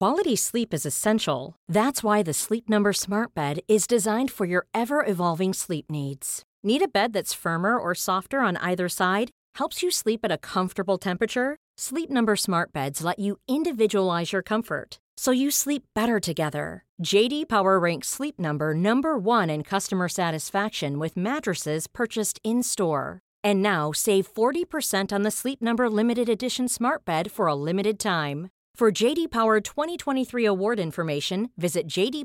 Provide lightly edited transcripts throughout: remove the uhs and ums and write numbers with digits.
Quality sleep is essential. That's why the Sleep Number Smart Bed is designed for your ever-evolving sleep needs. Need a bed that's firmer or softer on either side? Helps you sleep at a comfortable temperature? Sleep Number Smart Beds let you individualize your comfort, so you sleep better together. J.D. Power ranks Sleep Number number 1 in customer satisfaction with mattresses purchased in-store. And now, save 40% on the Sleep Number Limited Edition Smart Bed for a limited time. For J.D. Power 2023 award information, visit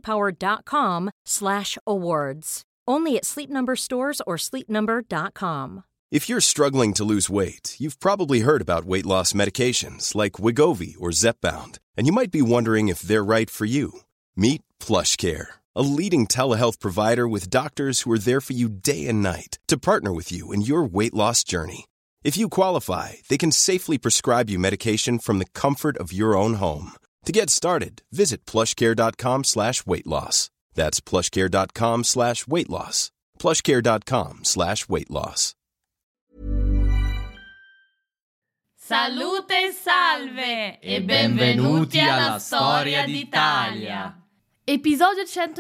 jdpower.com/awards. Only at Sleep Number stores or sleepnumber.com. If you're struggling to lose weight, you've probably heard about weight loss medications like Wegovy or Zepbound, and you might be wondering if they're right for you. Meet PlushCare, a leading telehealth provider with doctors who are there for you day and night to partner with you in your weight loss journey. If you qualify, they can safely prescribe you medication from the comfort of your own home. To get started, visit plushcare.com/weightloss. That's plushcare.com/weightloss. plushcare.com/weightloss. Salute e salve e benvenuti alla Storia d'Italia. Episodio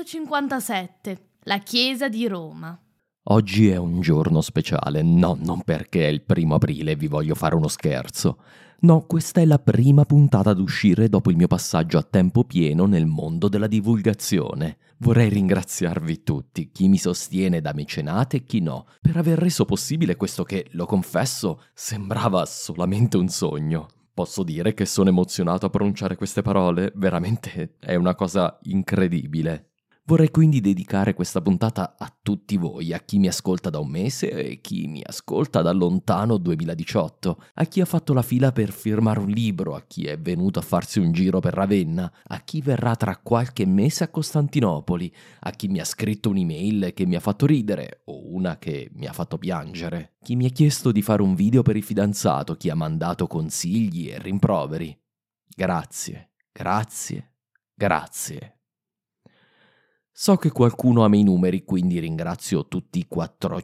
157. La Chiesa di Roma. Oggi è un giorno speciale, no, non perché è il 1 aprile e vi voglio fare uno scherzo. No, questa è la prima puntata ad uscire dopo il mio passaggio a tempo pieno nel mondo della divulgazione. Vorrei ringraziarvi tutti, chi mi sostiene da mecenate e chi no, per aver reso possibile questo che, lo confesso, sembrava solamente un sogno. Posso dire che sono emozionato a pronunciare queste parole? Veramente è una cosa incredibile. Vorrei quindi dedicare questa puntata a tutti voi, a chi mi ascolta da un mese e chi mi ascolta dal lontano 2018, a chi ha fatto la fila per firmare un libro, a chi è venuto a farsi un giro per Ravenna, a chi verrà tra qualche mese a Costantinopoli, a chi mi ha scritto un'email che mi ha fatto ridere o una che mi ha fatto piangere, chi mi ha chiesto di fare un video per il fidanzato, chi ha mandato consigli e rimproveri. Grazie, grazie, grazie. So che qualcuno ama i numeri, quindi ringrazio tutti i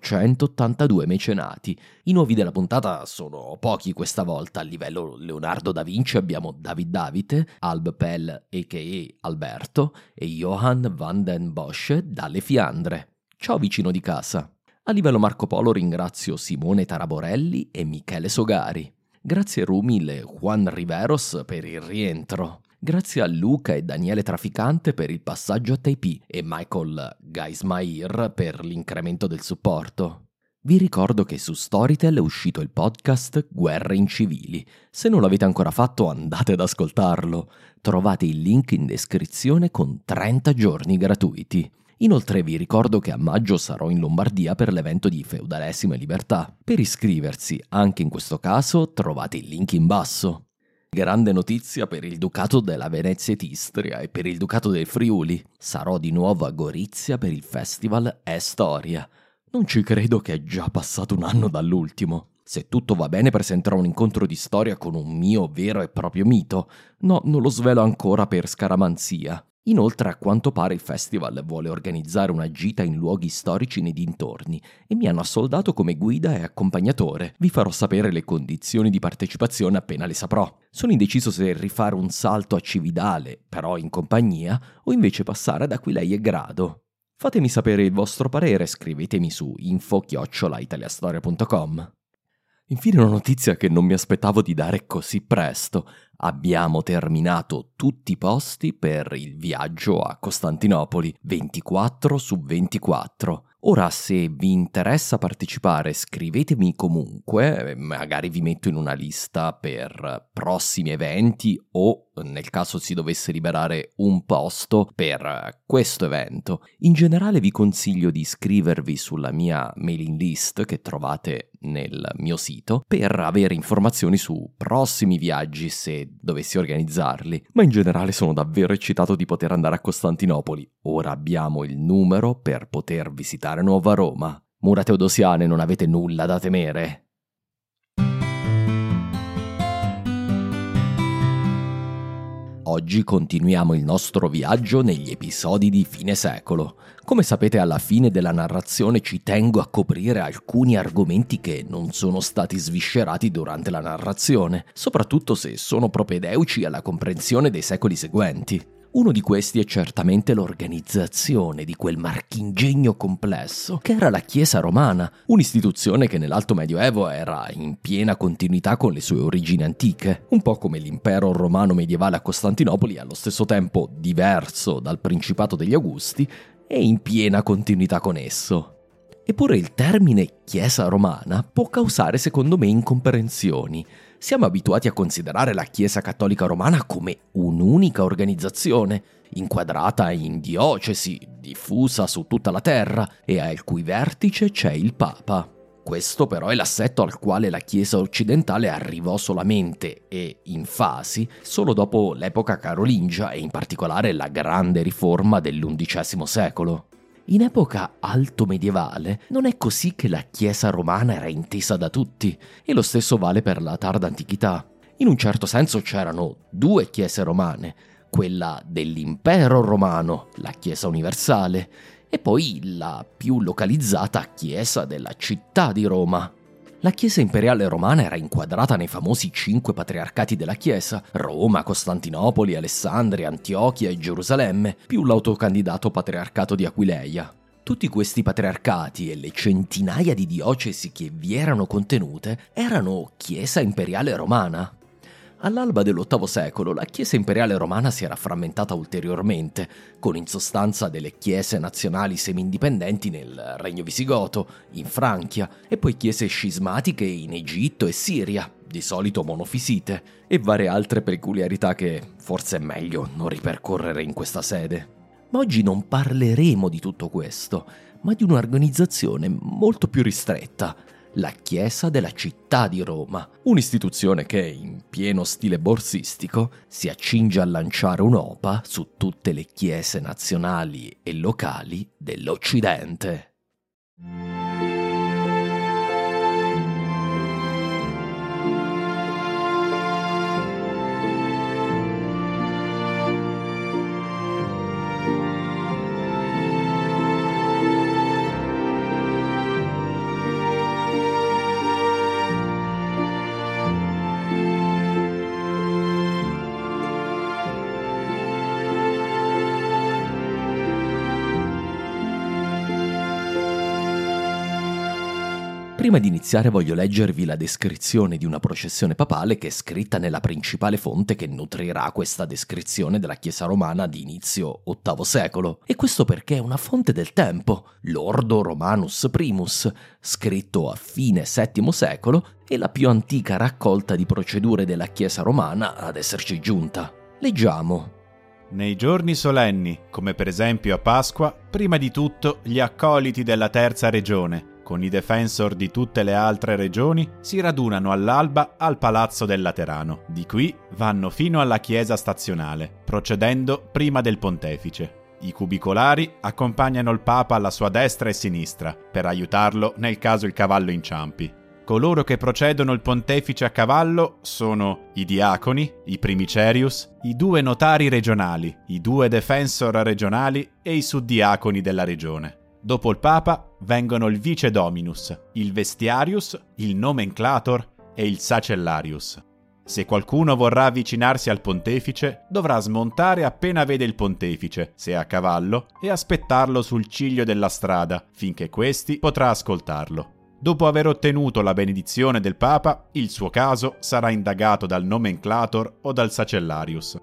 482 mecenati. I nuovi della puntata sono pochi questa volta. A livello Leonardo da Vinci abbiamo David Davite, Alb Pell a.k.a. Alberto e Johann van den Bosch dalle Fiandre. Ciao vicino di casa. A livello Marco Polo ringrazio Simone Taraborelli e Michele Sogari. Grazie Rumil e Juan Riveros per il rientro. Grazie a Luca e Daniele Traficante per il passaggio a Taipei e Michael Geismair per l'incremento del supporto. Vi ricordo che su Storytel è uscito il podcast Guerre incivili. Se non l'avete ancora fatto andate ad ascoltarlo. Trovate il link in descrizione con 30 giorni gratuiti. Inoltre vi ricordo che a maggio sarò in Lombardia per l'evento di Feudalesimo e Libertà. Per iscriversi, anche in questo caso, trovate il link in basso. Grande notizia per il Ducato della Venezia ed Istria e per il Ducato del Friuli. Sarò di nuovo a Gorizia per il festival È Storia. Non ci credo che è già passato un anno dall'ultimo. Se tutto va bene presenterò un incontro di storia con un mio vero e proprio mito. No, non lo svelo ancora per scaramanzia. Inoltre, a quanto pare il festival vuole organizzare una gita in luoghi storici nei dintorni e mi hanno assoldato come guida e accompagnatore. Vi farò sapere le condizioni di partecipazione appena le saprò. Sono indeciso se rifare un salto a Cividale, però in compagnia, o invece passare ad Aquileia e Grado. Fatemi sapere il vostro parere, scrivetemi su info@italiastoria.com. Infine una notizia che non mi aspettavo di dare così presto. Abbiamo terminato tutti i posti per il viaggio a Costantinopoli, 24 su 24. Ora, se vi interessa partecipare, scrivetemi comunque, magari vi metto in una lista per prossimi eventi o, nel caso si dovesse liberare un posto, per questo evento. In generale vi consiglio di iscrivervi sulla mia mailing list che trovate nel mio sito per avere informazioni su prossimi viaggi se dovessi organizzarli, ma in generale sono davvero eccitato di poter andare a Costantinopoli. Ora abbiamo il numero per poter visitare Nuova Roma. Mura Teodosiane, non avete nulla da temere. Oggi continuiamo il nostro viaggio negli episodi di fine secolo. Come sapete, alla fine della narrazione ci tengo a coprire alcuni argomenti che non sono stati sviscerati durante la narrazione, soprattutto se sono propedeuci alla comprensione dei secoli seguenti. Uno di questi è certamente l'organizzazione di quel marchingegno complesso che era la Chiesa romana, un'istituzione che nell'Alto Medioevo era in piena continuità con le sue origini antiche, un po' come l'impero romano medievale a Costantinopoli, allo stesso tempo diverso dal Principato degli Augusti e in piena continuità con esso. Eppure il termine Chiesa romana può causare, secondo me, incomprensioni. Siamo abituati a considerare la Chiesa cattolica romana come un'unica organizzazione, inquadrata in diocesi, diffusa su tutta la terra e al cui vertice c'è il Papa. Questo però è l'assetto al quale la Chiesa occidentale arrivò solamente e in fasi solo dopo l'epoca carolingia e in particolare la grande riforma dell'XI secolo. In epoca alto medievale non è così che la Chiesa romana era intesa da tutti, e lo stesso vale per la tarda antichità. In un certo senso c'erano due Chiese romane, quella dell'impero romano, la Chiesa universale, e poi la più localizzata Chiesa della città di Roma. La Chiesa imperiale romana era inquadrata nei famosi 5 patriarcati della Chiesa: Roma, Costantinopoli, Alessandria, Antiochia e Gerusalemme, più l'autocandidato patriarcato di Aquileia. Tutti questi patriarcati e le centinaia di diocesi che vi erano contenute erano Chiesa imperiale romana. All'alba dell'VIII secolo la Chiesa imperiale romana si era frammentata ulteriormente, con in sostanza delle chiese nazionali semi-indipendenti nel Regno Visigoto, in Francia, e poi chiese scismatiche in Egitto e Siria, di solito monofisite, e varie altre peculiarità che forse è meglio non ripercorrere in questa sede. Ma oggi non parleremo di tutto questo, ma di un'organizzazione molto più ristretta, la Chiesa della città di Roma, un'istituzione che, in pieno stile borsistico, si accinge a lanciare un'OPA su tutte le chiese nazionali e locali dell'Occidente. Prima di iniziare voglio leggervi la descrizione di una processione papale che è scritta nella principale fonte che nutrirà questa descrizione della Chiesa romana di inizio VIII secolo. E questo perché è una fonte del tempo, l'Ordo Romanus Primus, scritto a fine VII secolo e la più antica raccolta di procedure della Chiesa romana ad esserci giunta. Leggiamo. Nei giorni solenni, come per esempio a Pasqua, prima di tutto gli accoliti della terza regione, con i defensor di tutte le altre regioni, si radunano all'alba al Palazzo del Laterano. Di qui vanno fino alla chiesa stazionale, procedendo prima del pontefice. I cubicolari accompagnano il Papa alla sua destra e sinistra, per aiutarlo nel caso il cavallo inciampi. Coloro che procedono il pontefice a cavallo sono i diaconi, i primicerius, i 2 notari regionali, i 2 defensor regionali e i suddiaconi della regione. Dopo il Papa vengono il Vice Dominus, il Vestiarius, il Nomenclator e il Sacellarius. Se qualcuno vorrà avvicinarsi al pontefice, dovrà smontare appena vede il pontefice, se è a cavallo, e aspettarlo sul ciglio della strada, finché questi potrà ascoltarlo. Dopo aver ottenuto la benedizione del Papa, il suo caso sarà indagato dal Nomenclator o dal Sacellarius.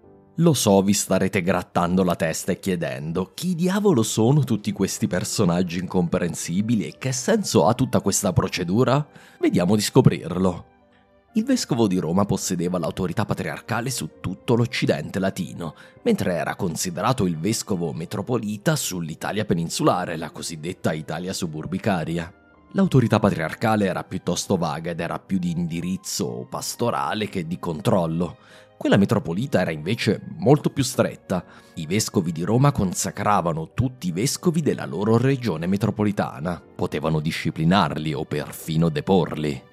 Lo so, vi starete grattando la testa e chiedendo chi diavolo sono tutti questi personaggi incomprensibili e che senso ha tutta questa procedura? Vediamo di scoprirlo. Il vescovo di Roma possedeva l'autorità patriarcale su tutto l'Occidente latino, mentre era considerato il vescovo metropolita sull'Italia peninsulare, la cosiddetta Italia suburbicaria. L'autorità patriarcale era piuttosto vaga ed era più di indirizzo pastorale che di controllo. Quella metropolita era invece molto più stretta. I vescovi di Roma consacravano tutti i vescovi della loro regione metropolitana. Potevano disciplinarli o perfino deporli.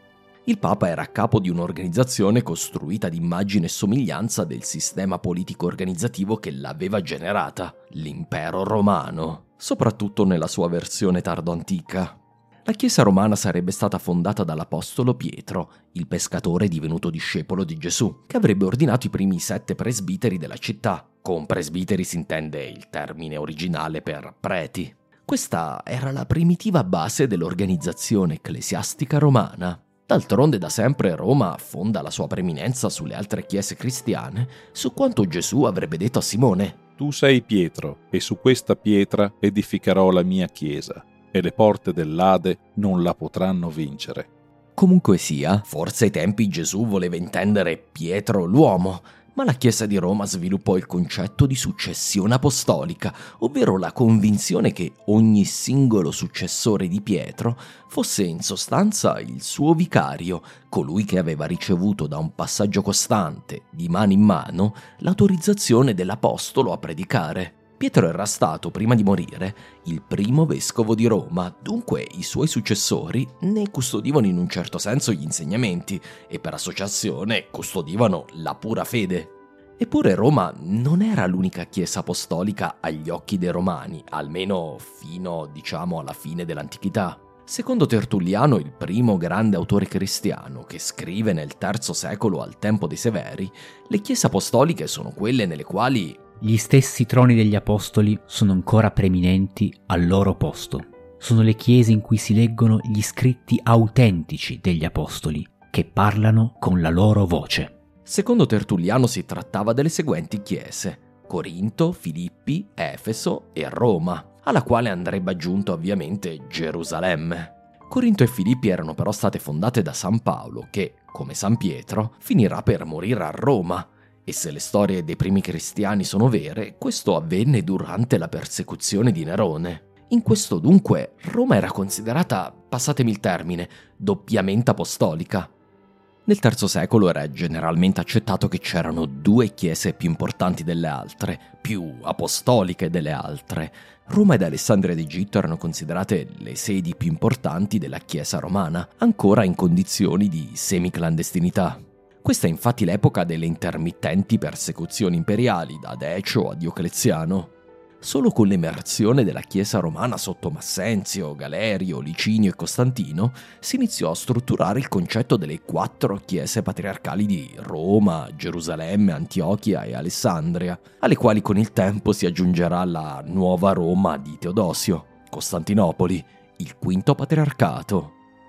Il Papa era a capo di un'organizzazione costruita ad immagine e somiglianza del sistema politico-organizzativo che l'aveva generata, l'impero romano, soprattutto nella sua versione tardo-antica. La Chiesa romana sarebbe stata fondata dall'apostolo Pietro, il pescatore divenuto discepolo di Gesù, che avrebbe ordinato i primi 7 presbiteri della città. Con presbiteri si intende il termine originale per preti. Questa era la primitiva base dell'organizzazione ecclesiastica romana. D'altronde da sempre Roma fonda la sua preeminenza sulle altre chiese cristiane su quanto Gesù avrebbe detto a Simone: Tu sei Pietro, e su questa pietra edificherò la mia chiesa, e le porte dell'Ade non la potranno vincere. Comunque sia, forse ai tempi Gesù voleva intendere Pietro l'uomo, ma la Chiesa di Roma sviluppò il concetto di successione apostolica, ovvero la convinzione che ogni singolo successore di Pietro fosse in sostanza il suo vicario, colui che aveva ricevuto da un passaggio costante, di mano in mano, l'autorizzazione dell'apostolo a predicare. Pietro era stato, prima di morire, il primo vescovo di Roma, dunque i suoi successori ne custodivano in un certo senso gli insegnamenti e per associazione custodivano la pura fede. Eppure Roma non era l'unica chiesa apostolica agli occhi dei romani, almeno fino, alla fine dell'antichità. Secondo Tertulliano, il primo grande autore cristiano che scrive nel III secolo al tempo dei Severi, le chiese apostoliche sono quelle nelle quali gli stessi troni degli apostoli sono ancora preeminenti al loro posto. Sono le chiese in cui si leggono gli scritti autentici degli apostoli, che parlano con la loro voce. Secondo Tertulliano si trattava delle seguenti chiese: Corinto, Filippi, Efeso e Roma, alla quale andrebbe aggiunto ovviamente Gerusalemme. Corinto e Filippi erano però state fondate da San Paolo che, come San Pietro, finirà per morire a Roma. E se le storie dei primi cristiani sono vere, questo avvenne durante la persecuzione di Nerone. In questo dunque Roma era considerata, passatemi il termine, doppiamente apostolica. Nel III secolo era generalmente accettato che c'erano 2 chiese più importanti delle altre, più apostoliche delle altre. Roma ed Alessandria d'Egitto erano considerate le sedi più importanti della Chiesa romana, ancora in condizioni di semiclandestinità. Questa è infatti l'epoca delle intermittenti persecuzioni imperiali, da Decio a Diocleziano. Solo con l'emersione della Chiesa romana sotto Massenzio, Galerio, Licinio e Costantino si iniziò a strutturare il concetto delle 4 chiese patriarcali di Roma, Gerusalemme, Antiochia e Alessandria, alle quali con il tempo si aggiungerà la nuova Roma di Teodosio, Costantinopoli, il quinto patriarcato.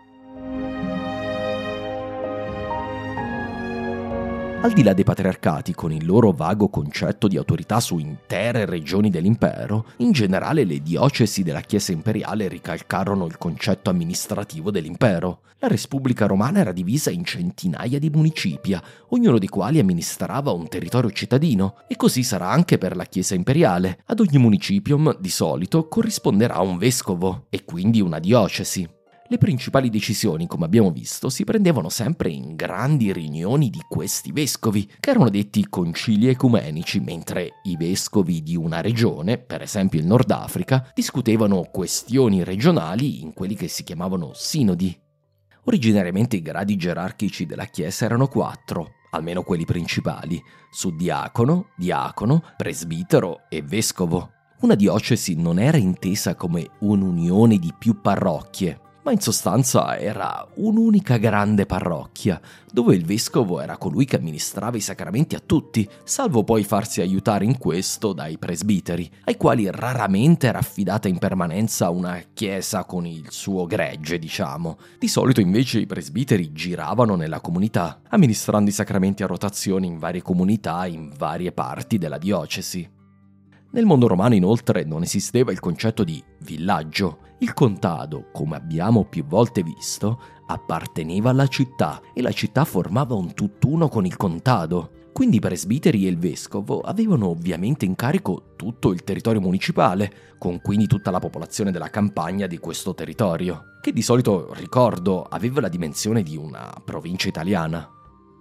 Al di là dei patriarcati, con il loro vago concetto di autorità su intere regioni dell'impero, in generale le diocesi della Chiesa imperiale ricalcarono il concetto amministrativo dell'impero. La Repubblica romana era divisa in centinaia di municipia, ognuno dei quali amministrava un territorio cittadino, e così sarà anche per la Chiesa imperiale. Ad ogni municipium, di solito, corrisponderà un vescovo, e quindi una diocesi. Le principali decisioni, come abbiamo visto, si prendevano sempre in grandi riunioni di questi vescovi, che erano detti concili ecumenici, mentre i vescovi di una regione, per esempio il Nord Africa, discutevano questioni regionali in quelli che si chiamavano sinodi. Originariamente i gradi gerarchici della Chiesa erano 4, almeno quelli principali: suddiacono, diacono, presbitero e vescovo. Una diocesi non era intesa come un'unione di più parrocchie, ma in sostanza era un'unica grande parrocchia, dove il vescovo era colui che amministrava i sacramenti a tutti, salvo poi farsi aiutare in questo dai presbiteri, ai quali raramente era affidata in permanenza una chiesa con il suo gregge, diciamo. Di solito invece i presbiteri giravano nella comunità, amministrando i sacramenti a rotazione in varie comunità in varie parti della diocesi. Nel mondo romano inoltre non esisteva il concetto di villaggio. Il contado, come abbiamo più volte visto, apparteneva alla città e la città formava un tutt'uno con il contado. Quindi i presbiteri e il vescovo avevano ovviamente in carico tutto il territorio municipale, con quindi tutta la popolazione della campagna di questo territorio, che di solito, ricordo, aveva la dimensione di una provincia italiana.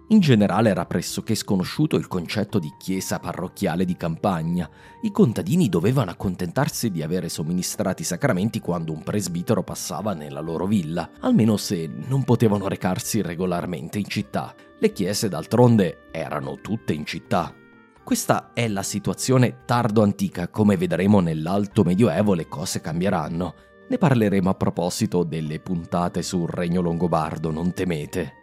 In generale era pressoché sconosciuto il concetto di chiesa parrocchiale di campagna. I contadini dovevano accontentarsi di avere somministrati i sacramenti quando un presbitero passava nella loro villa, almeno se non potevano recarsi regolarmente in città. Le chiese, d'altronde, erano tutte in città. Questa è la situazione tardo-antica, come vedremo nell'Alto Medioevo le cose cambieranno. Ne parleremo a proposito delle puntate sul Regno Longobardo, non temete.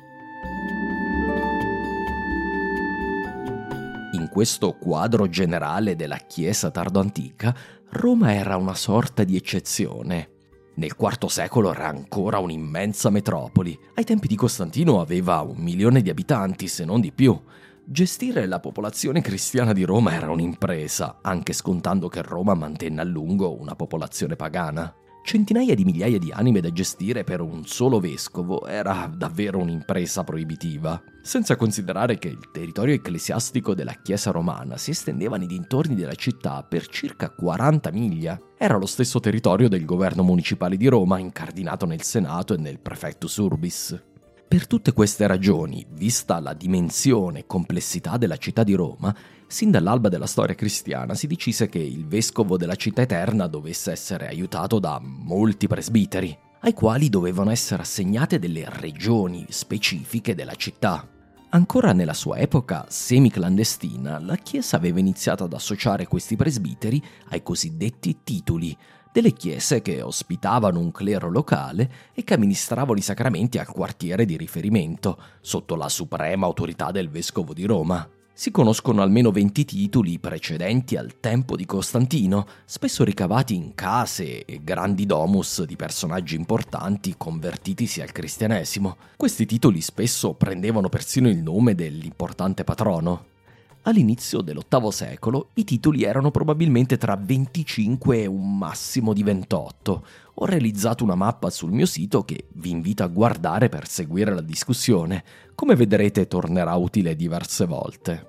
In questo quadro generale della Chiesa tardo-antica, Roma era una sorta di eccezione. Nel IV secolo era ancora un'immensa metropoli. Ai tempi di Costantino aveva 1 milione di abitanti, se non di più. Gestire la popolazione cristiana di Roma era un'impresa, anche scontando che Roma mantenne a lungo una popolazione pagana. Centinaia di migliaia di anime da gestire per un solo vescovo era davvero un'impresa proibitiva, senza considerare che il territorio ecclesiastico della Chiesa romana si estendeva nei dintorni della città per circa 40 miglia. Era lo stesso territorio del governo municipale di Roma, incardinato nel Senato e nel Prefectus Urbis. Per tutte queste ragioni, vista la dimensione e complessità della città di Roma, sin dall'alba della storia cristiana si decise che il vescovo della città eterna dovesse essere aiutato da molti presbiteri, ai quali dovevano essere assegnate delle regioni specifiche della città. Ancora nella sua epoca semiclandestina, la Chiesa aveva iniziato ad associare questi presbiteri ai cosiddetti titoli, delle chiese che ospitavano un clero locale e che amministravano i sacramenti al quartiere di riferimento, sotto la suprema autorità del vescovo di Roma. Si conoscono almeno 20 titoli precedenti al tempo di Costantino, spesso ricavati in case e grandi domus di personaggi importanti convertitisi al cristianesimo. Questi titoli spesso prendevano persino il nome dell'importante patrono. All'inizio dell'VIII secolo i titoli erano probabilmente tra 25 e un massimo di 28. Ho realizzato una mappa sul mio sito che vi invito a guardare per seguire la discussione. Come vedrete tornerà utile diverse volte.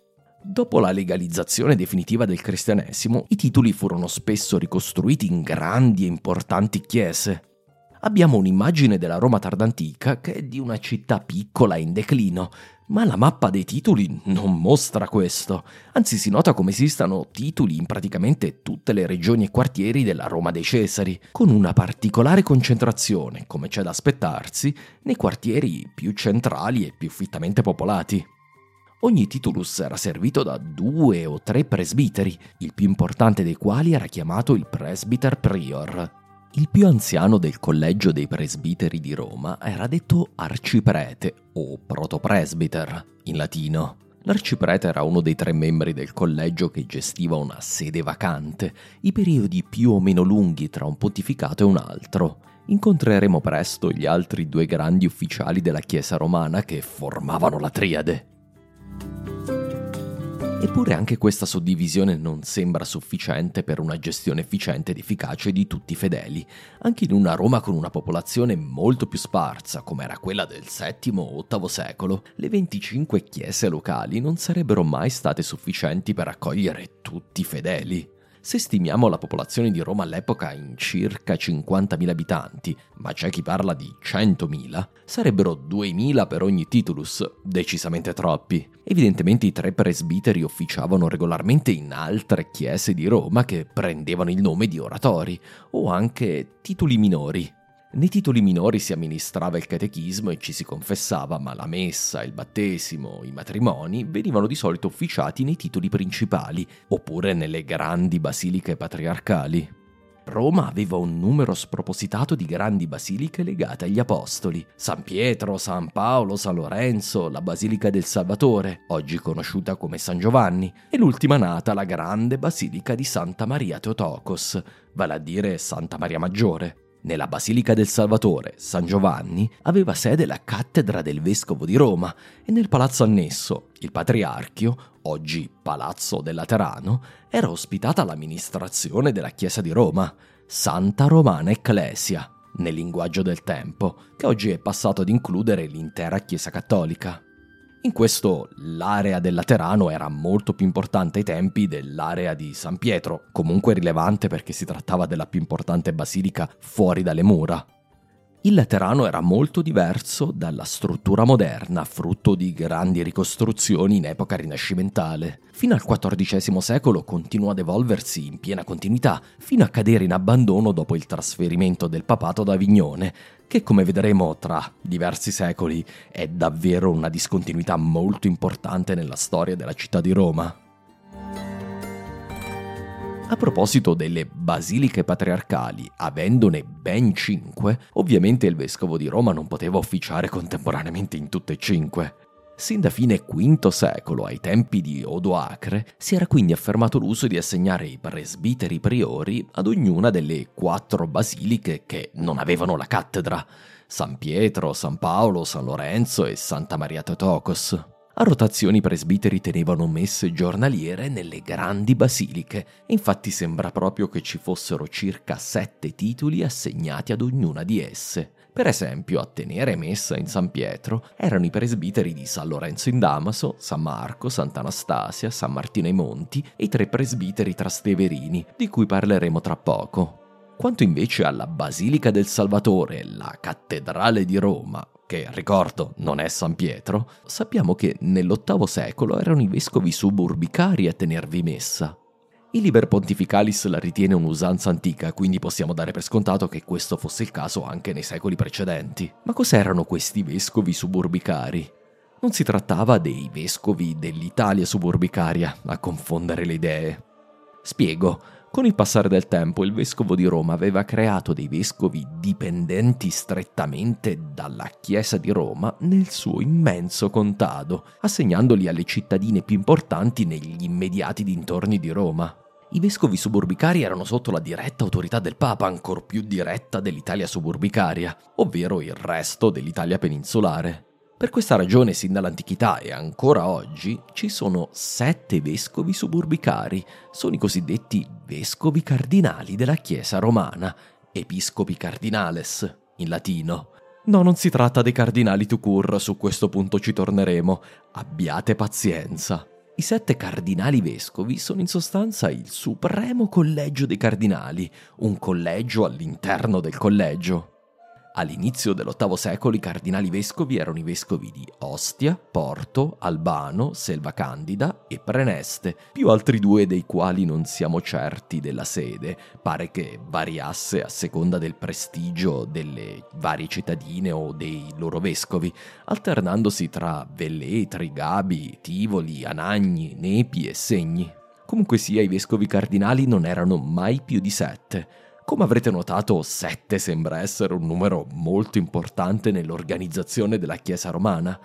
Dopo la legalizzazione definitiva del cristianesimo, i titoli furono spesso ricostruiti in grandi e importanti chiese. Abbiamo un'immagine della Roma tardantica che è di una città piccola e in declino, ma la mappa dei titoli non mostra questo, anzi si nota come esistano titoli in praticamente tutte le regioni e quartieri della Roma dei Cesari, con una particolare concentrazione, come c'è da aspettarsi, nei quartieri più centrali e più fittamente popolati. Ogni titulus era servito da 2 o 3 presbiteri, il più importante dei quali era chiamato il presbyter prior. Il più anziano del collegio dei presbiteri di Roma era detto arciprete o protopresbiter in latino. L'arciprete era uno dei 3 membri del collegio che gestiva una sede vacante, i periodi più o meno lunghi tra un pontificato e un altro. Incontreremo presto gli altri 2 grandi ufficiali della Chiesa romana che formavano la triade. Eppure anche questa suddivisione non sembra sufficiente per una gestione efficiente ed efficace di tutti i fedeli, anche in una Roma con una popolazione molto più sparsa, come era quella del VII o VIII secolo. Le 25 chiese locali non sarebbero mai state sufficienti per accogliere tutti i fedeli. Se stimiamo la popolazione di Roma all'epoca in circa 50.000 abitanti, ma c'è chi parla di 100.000, sarebbero 2.000 per ogni titulus, decisamente troppi. Evidentemente i 3 presbiteri officiavano regolarmente in altre chiese di Roma che prendevano il nome di oratori, o anche titoli minori. Nei titoli minori si amministrava il catechismo e ci si confessava, ma la messa, il battesimo, i matrimoni venivano di solito officiati nei titoli principali, oppure nelle grandi basiliche patriarcali. Roma aveva un numero spropositato di grandi basiliche legate agli apostoli: San Pietro, San Paolo, San Lorenzo, la Basilica del Salvatore, oggi conosciuta come San Giovanni, e l'ultima nata, la grande Basilica di Santa Maria Theotokos, vale a dire Santa Maria Maggiore. Nella Basilica del Salvatore, San Giovanni, aveva sede la cattedra del vescovo di Roma e nel palazzo annesso, il Patriarchio, oggi Palazzo del Laterano, era ospitata l'amministrazione della Chiesa di Roma, Santa Romana Ecclesia, nel linguaggio del tempo, che oggi è passato ad includere l'intera Chiesa cattolica. In questo l'area del Laterano era molto più importante ai tempi dell'area di San Pietro, comunque rilevante perché si trattava della più importante basilica fuori dalle mura. Il Laterano era molto diverso dalla struttura moderna, frutto di grandi ricostruzioni in epoca rinascimentale. Fino al XIV secolo continuò ad evolversi in piena continuità, fino a cadere in abbandono dopo il trasferimento del papato ad Avignone, che come vedremo tra diversi secoli è davvero una discontinuità molto importante nella storia della città di Roma. A proposito delle basiliche patriarcali, avendone ben 5, ovviamente il vescovo di Roma non poteva officiare contemporaneamente in tutte e 5. Sin da fine V secolo, ai tempi di Odoacre, si era quindi affermato l'uso di assegnare i presbiteri priori ad ognuna delle 4 basiliche che non avevano la cattedra: San Pietro, San Paolo, San Lorenzo e Santa Maria Teotokos. A rotazione i presbiteri tenevano messe giornaliere nelle grandi basiliche, infatti sembra proprio che ci fossero circa 7 titoli assegnati ad ognuna di esse. Per esempio, a tenere messa in San Pietro erano i presbiteri di San Lorenzo in Damaso, San Marco, Sant'Anastasia, San Martino ai Monti e i 3 presbiteri trasteverini, di cui parleremo tra poco. Quanto invece alla Basilica del Salvatore, la cattedrale di Roma, che, ricordo, non è San Pietro, sappiamo che nell'VIII secolo erano i vescovi suburbicari a tenervi messa. Il Liber Pontificalis la ritiene un'usanza antica, quindi possiamo dare per scontato che questo fosse il caso anche nei secoli precedenti. Ma cos'erano questi vescovi suburbicari? Non si trattava dei vescovi dell'Italia suburbicaria, a confondere le idee. Spiego. Con il passare del tempo il vescovo di Roma aveva creato dei vescovi dipendenti strettamente dalla Chiesa di Roma nel suo immenso contado, assegnandoli alle cittadine più importanti negli immediati dintorni di Roma. I vescovi suburbicari erano sotto la diretta autorità del Papa, ancor più diretta dell'Italia suburbicaria, ovvero il resto dell'Italia peninsolare. Per questa ragione, sin dall'antichità e ancora oggi, ci sono 7 vescovi suburbicari, sono i cosiddetti vescovi cardinali della Chiesa romana, episcopi cardinales, in latino. No, non si tratta dei cardinali tout court, su questo punto ci torneremo, abbiate pazienza. I 7 cardinali vescovi sono in sostanza il supremo collegio dei cardinali, un collegio all'interno del collegio. All'inizio dell'VIII secolo i cardinali vescovi erano i vescovi di Ostia, Porto, Albano, Selva Candida e Preneste, più altri 2 dei quali non siamo certi della sede, pare che variasse a seconda del prestigio delle varie cittadine o dei loro vescovi, alternandosi tra Velletri, Gabi, Tivoli, Anagni, Nepi e Segni. Comunque sia, i vescovi cardinali non erano mai più di 7. Come avrete notato, 7 sembra essere un numero molto importante nell'organizzazione della Chiesa romana.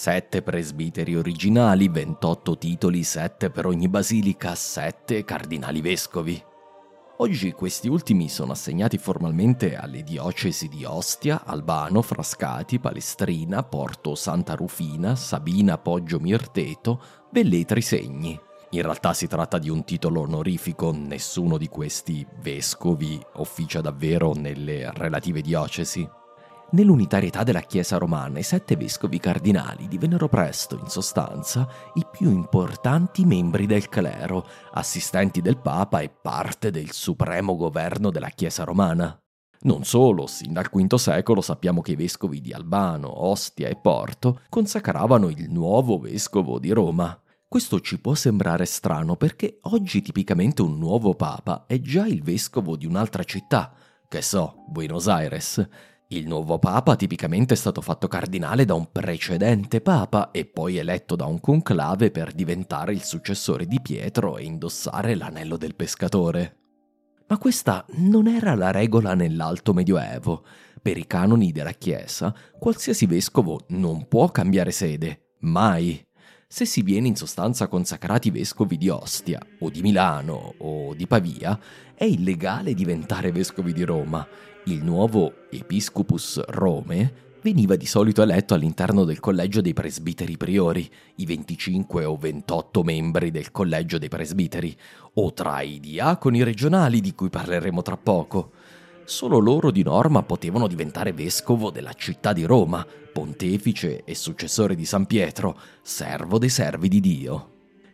7 presbiteri originali, 28 titoli, 7 per ogni basilica, 7 cardinali vescovi. Oggi questi ultimi sono assegnati formalmente alle diocesi di Ostia, Albano, Frascati, Palestrina, Porto Santa Rufina, Sabina, Poggio Mirteto, Velletri Segni. In realtà si tratta di un titolo onorifico, nessuno di questi vescovi officia davvero nelle relative diocesi. Nell'unitarietà della Chiesa romana, i 7 vescovi cardinali divennero presto, in sostanza, i più importanti membri del clero, assistenti del Papa e parte del supremo governo della Chiesa romana. Non solo, sin dal V secolo sappiamo che i vescovi di Albano, Ostia e Porto consacravano il nuovo vescovo di Roma. Questo ci può sembrare strano perché oggi tipicamente un nuovo papa è già il vescovo di un'altra città, che so, Buenos Aires. Il nuovo papa tipicamente è stato fatto cardinale da un precedente papa e poi eletto da un conclave per diventare il successore di Pietro e indossare l'anello del pescatore. Ma questa non era la regola nell'Alto Medioevo. Per i canoni della Chiesa, qualsiasi vescovo non può cambiare sede, mai. Se si viene in sostanza consacrati vescovi di Ostia, o di Milano, o di Pavia, è illegale diventare vescovi di Roma. Il nuovo Episcopus Romae veniva di solito eletto all'interno del collegio dei presbiteri priori, i 25 o 28 membri del collegio dei presbiteri, o tra i diaconi regionali di cui parleremo tra poco. Solo loro di norma potevano diventare vescovo della città di Roma, pontefice e successore di San Pietro, servo dei servi di Dio.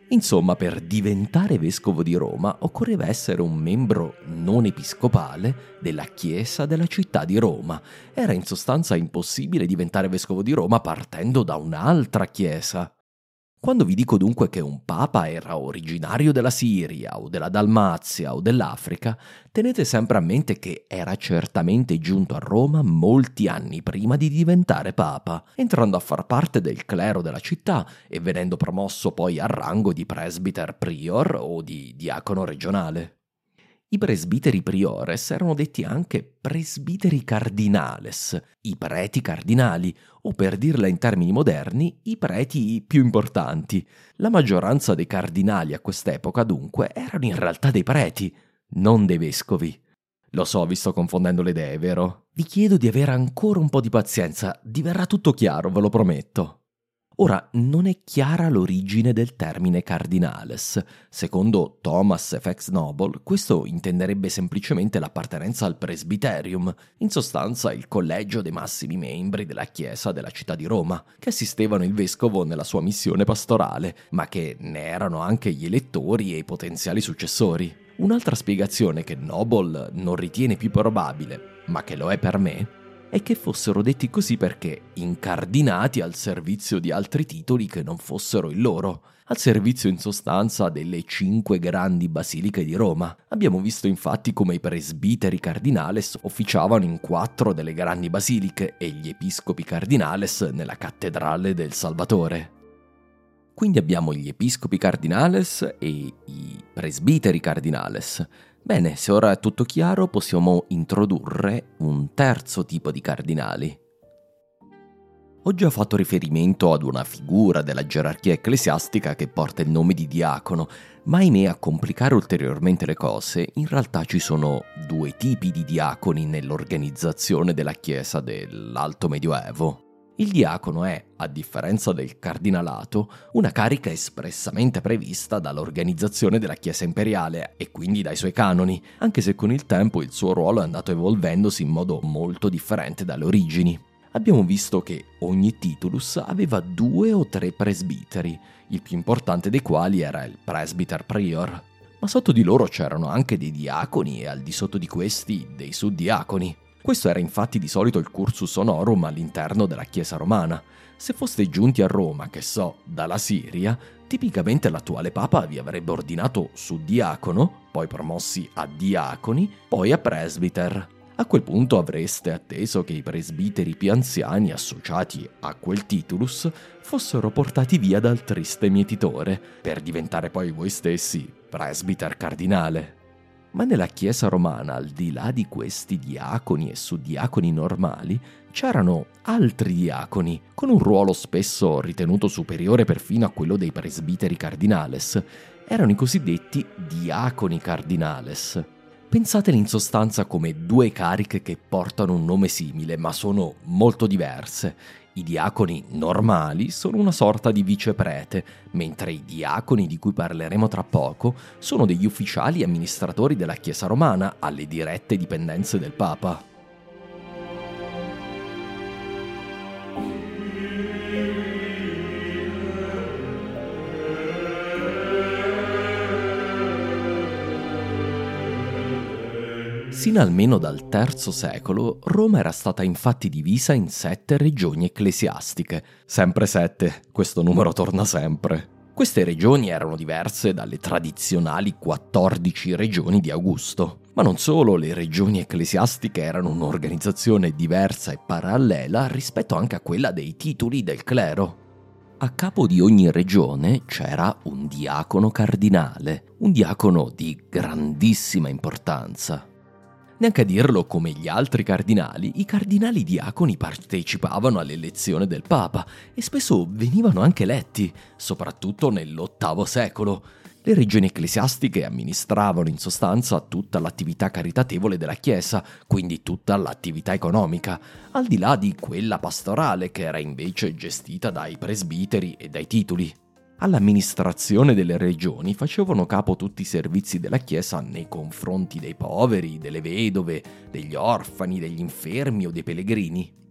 Insomma, per diventare vescovo di Roma occorreva essere un membro non episcopale della Chiesa della città di Roma. Era in sostanza impossibile diventare vescovo di Roma partendo da un'altra chiesa. Quando vi dico dunque che un papa era originario della Siria o della Dalmazia o dell'Africa, tenete sempre a mente che era certamente giunto a Roma molti anni prima di diventare papa, entrando a far parte del clero della città e venendo promosso poi al rango di presbiter prior o di diacono regionale. I presbiteri priores erano detti anche presbiteri cardinales, i preti cardinali, o per dirla in termini moderni, i preti più importanti. La maggioranza dei cardinali a quest'epoca, dunque, erano in realtà dei preti, non dei vescovi. Lo so, vi sto confondendo le idee, vero? Vi chiedo di avere ancora un po' di pazienza, diverrà tutto chiaro, ve lo prometto. Ora, non è chiara l'origine del termine cardinales. Secondo Thomas F. Noble, questo intenderebbe semplicemente l'appartenenza al presbiterium, in sostanza il collegio dei massimi membri della Chiesa della città di Roma, che assistevano il vescovo nella sua missione pastorale, ma che ne erano anche gli elettori e i potenziali successori. Un'altra spiegazione che Noble non ritiene più probabile, ma che lo è per me, è che fossero detti così perché incardinati al servizio di altri titoli che non fossero il loro, al servizio in sostanza delle 5 grandi basiliche di Roma. Abbiamo visto infatti come i presbiteri cardinales officiavano in 4 delle grandi basiliche e gli episcopi cardinales nella cattedrale del Salvatore. Quindi abbiamo gli episcopi cardinales e i presbiteri cardinales. Bene, se ora è tutto chiaro, possiamo introdurre un terzo tipo di cardinali. Ho già fatto riferimento ad una figura della gerarchia ecclesiastica che porta il nome di diacono, ma ahimè, a complicare ulteriormente le cose, in realtà ci sono 2 tipi di diaconi nell'organizzazione della Chiesa dell'Alto Medioevo. Il diacono è, a differenza del cardinalato, una carica espressamente prevista dall'organizzazione della Chiesa imperiale e quindi dai suoi canoni, anche se con il tempo il suo ruolo è andato evolvendosi in modo molto differente dalle origini. Abbiamo visto che ogni titulus aveva 2 o 3 presbiteri, il più importante dei quali era il presbiter prior, ma sotto di loro c'erano anche dei diaconi e al di sotto di questi dei suddiaconi. Questo era infatti di solito il cursus honorum all'interno della Chiesa romana. Se foste giunti a Roma, che so, dalla Siria, tipicamente l'attuale Papa vi avrebbe ordinato suddiacono, poi promossi a diaconi, poi a presbiter. A quel punto avreste atteso che i presbiteri più anziani associati a quel titulus fossero portati via dal triste mietitore, per diventare poi voi stessi presbiter cardinale. Ma nella Chiesa romana, al di là di questi diaconi e suddiaconi normali, c'erano altri diaconi, con un ruolo spesso ritenuto superiore perfino a quello dei presbiteri cardinales. Erano i cosiddetti diaconi cardinales. Pensateli in sostanza come 2 cariche che portano un nome simile, ma sono molto diverse. I diaconi normali sono una sorta di viceprete, mentre i diaconi di cui parleremo tra poco sono degli ufficiali amministratori della Chiesa romana alle dirette dipendenze del Papa. Sino almeno dal III secolo, Roma era stata infatti divisa in 7 regioni ecclesiastiche. Sempre 7, questo numero torna sempre. Queste regioni erano diverse dalle tradizionali 14 regioni di Augusto. Ma non solo, le regioni ecclesiastiche erano un'organizzazione diversa e parallela rispetto anche a quella dei titoli del clero. A capo di ogni regione c'era un diacono cardinale, un diacono di grandissima importanza. Neanche a dirlo come gli altri cardinali, i cardinali diaconi partecipavano all'elezione del Papa e spesso venivano anche eletti, soprattutto nell'VIII secolo. Le regioni ecclesiastiche amministravano in sostanza tutta l'attività caritatevole della Chiesa, quindi tutta l'attività economica, al di là di quella pastorale che era invece gestita dai presbiteri e dai titoli. All'amministrazione delle regioni facevano capo tutti i servizi della Chiesa nei confronti dei poveri, delle vedove, degli orfani, degli infermi o dei pellegrini.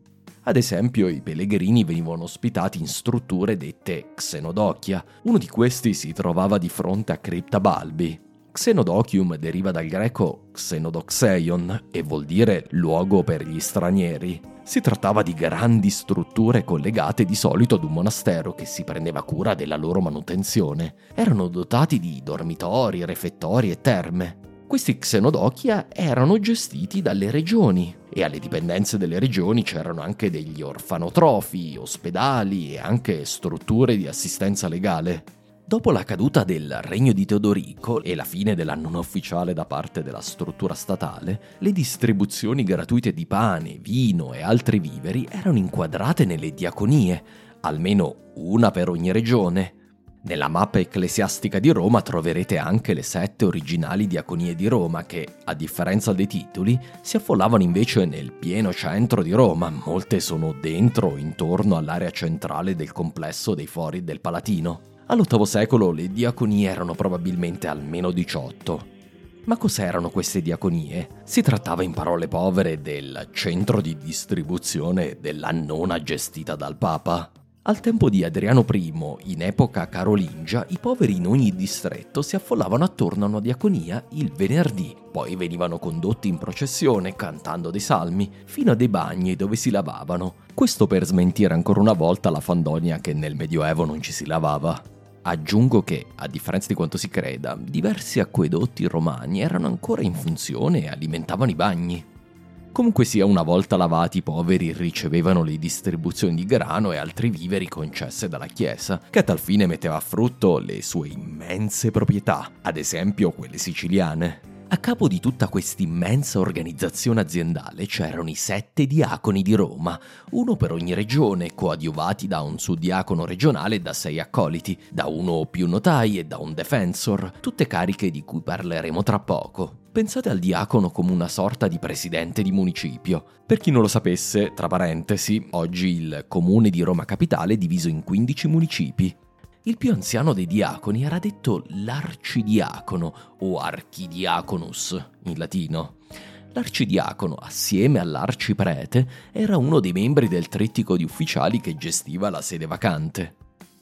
Ad esempio, i pellegrini venivano ospitati in strutture dette xenodochia. Uno di questi si trovava di fronte a Cripta Balbi. Xenodochium deriva dal greco xenodoxeion e vuol dire luogo per gli stranieri. Si trattava di grandi strutture collegate di solito ad un monastero che si prendeva cura della loro manutenzione. Erano dotati di dormitori, refettori e terme. Questi xenodochia erano gestiti dalle regioni e alle dipendenze delle regioni c'erano anche degli orfanotrofi, ospedali e anche strutture di assistenza legale. Dopo la caduta del regno di Teodorico e la fine della non ufficiale da parte della struttura statale, le distribuzioni gratuite di pane, vino e altri viveri erano inquadrate nelle diaconie, almeno una per ogni regione. Nella mappa ecclesiastica di Roma troverete anche le 7 originali diaconie di Roma che, a differenza dei titoli, si affollavano invece nel pieno centro di Roma. Molte sono dentro o intorno all'area centrale del complesso dei Fori del Palatino. All'VIII secolo le diaconie erano probabilmente almeno 18. Ma cos'erano queste diaconie? Si trattava in parole povere del centro di distribuzione della nona gestita dal Papa. Al tempo di Adriano I, in epoca carolingia, i poveri in ogni distretto si affollavano attorno a una diaconia il venerdì, poi venivano condotti in processione cantando dei salmi, fino a dei bagni dove si lavavano. Questo per smentire ancora una volta la fandonia che nel Medioevo non ci si lavava. Aggiungo che, a differenza di quanto si creda, diversi acquedotti romani erano ancora in funzione e alimentavano i bagni. Comunque sia, una volta lavati, i poveri ricevevano le distribuzioni di grano e altri viveri concesse dalla Chiesa, che a tal fine metteva a frutto le sue immense proprietà, ad esempio quelle siciliane. A capo di tutta questa immensa organizzazione aziendale c'erano i 7 diaconi di Roma, uno per ogni regione, coadiuvati da un suddiacono regionale e da 6 accoliti, da uno o più notai e da un defensor, tutte cariche di cui parleremo tra poco. Pensate al diacono come una sorta di presidente di municipio. Per chi non lo sapesse, tra parentesi, oggi il comune di Roma Capitale è diviso in 15 municipi. Il più anziano dei diaconi era detto l'arcidiacono o archidiaconus in latino. L'arcidiacono, assieme all'arciprete, era uno dei membri del trittico di ufficiali che gestiva la sede vacante.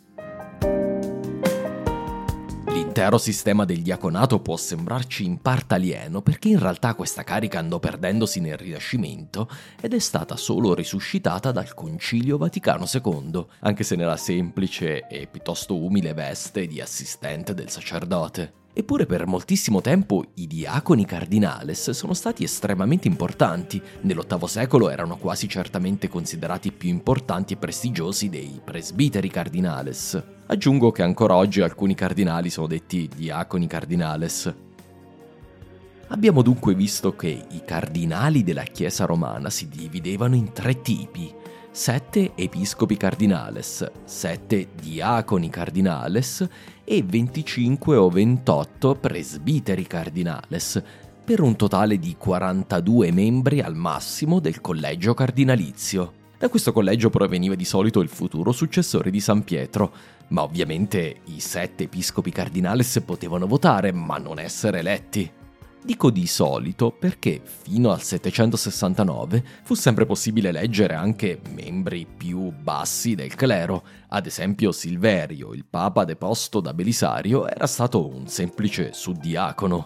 L'intero sistema del diaconato può sembrarci in parte alieno perché in realtà questa carica andò perdendosi nel Rinascimento ed è stata solo risuscitata dal Concilio Vaticano II, anche se nella semplice e piuttosto umile veste di assistente del sacerdote. Eppure per moltissimo tempo i diaconi cardinales sono stati estremamente importanti. Nell'VIII secolo erano quasi certamente considerati più importanti e prestigiosi dei presbiteri cardinales. Aggiungo che ancora oggi alcuni cardinali sono detti diaconi cardinales. Abbiamo dunque visto che i cardinali della Chiesa romana si dividevano in 3 tipi: 7 episcopi cardinales, 7 diaconi cardinales e 25 o 28 presbiteri cardinales, per un totale di 42 membri al massimo del collegio cardinalizio. Da questo collegio proveniva di solito il futuro successore di San Pietro, ma ovviamente i 7 episcopi cardinales potevano votare ma non essere eletti. Dico di solito perché fino al 769 fu sempre possibile eleggere anche membri più bassi del clero. Ad esempio Silverio, il papa deposto da Belisario, era stato un semplice suddiacono.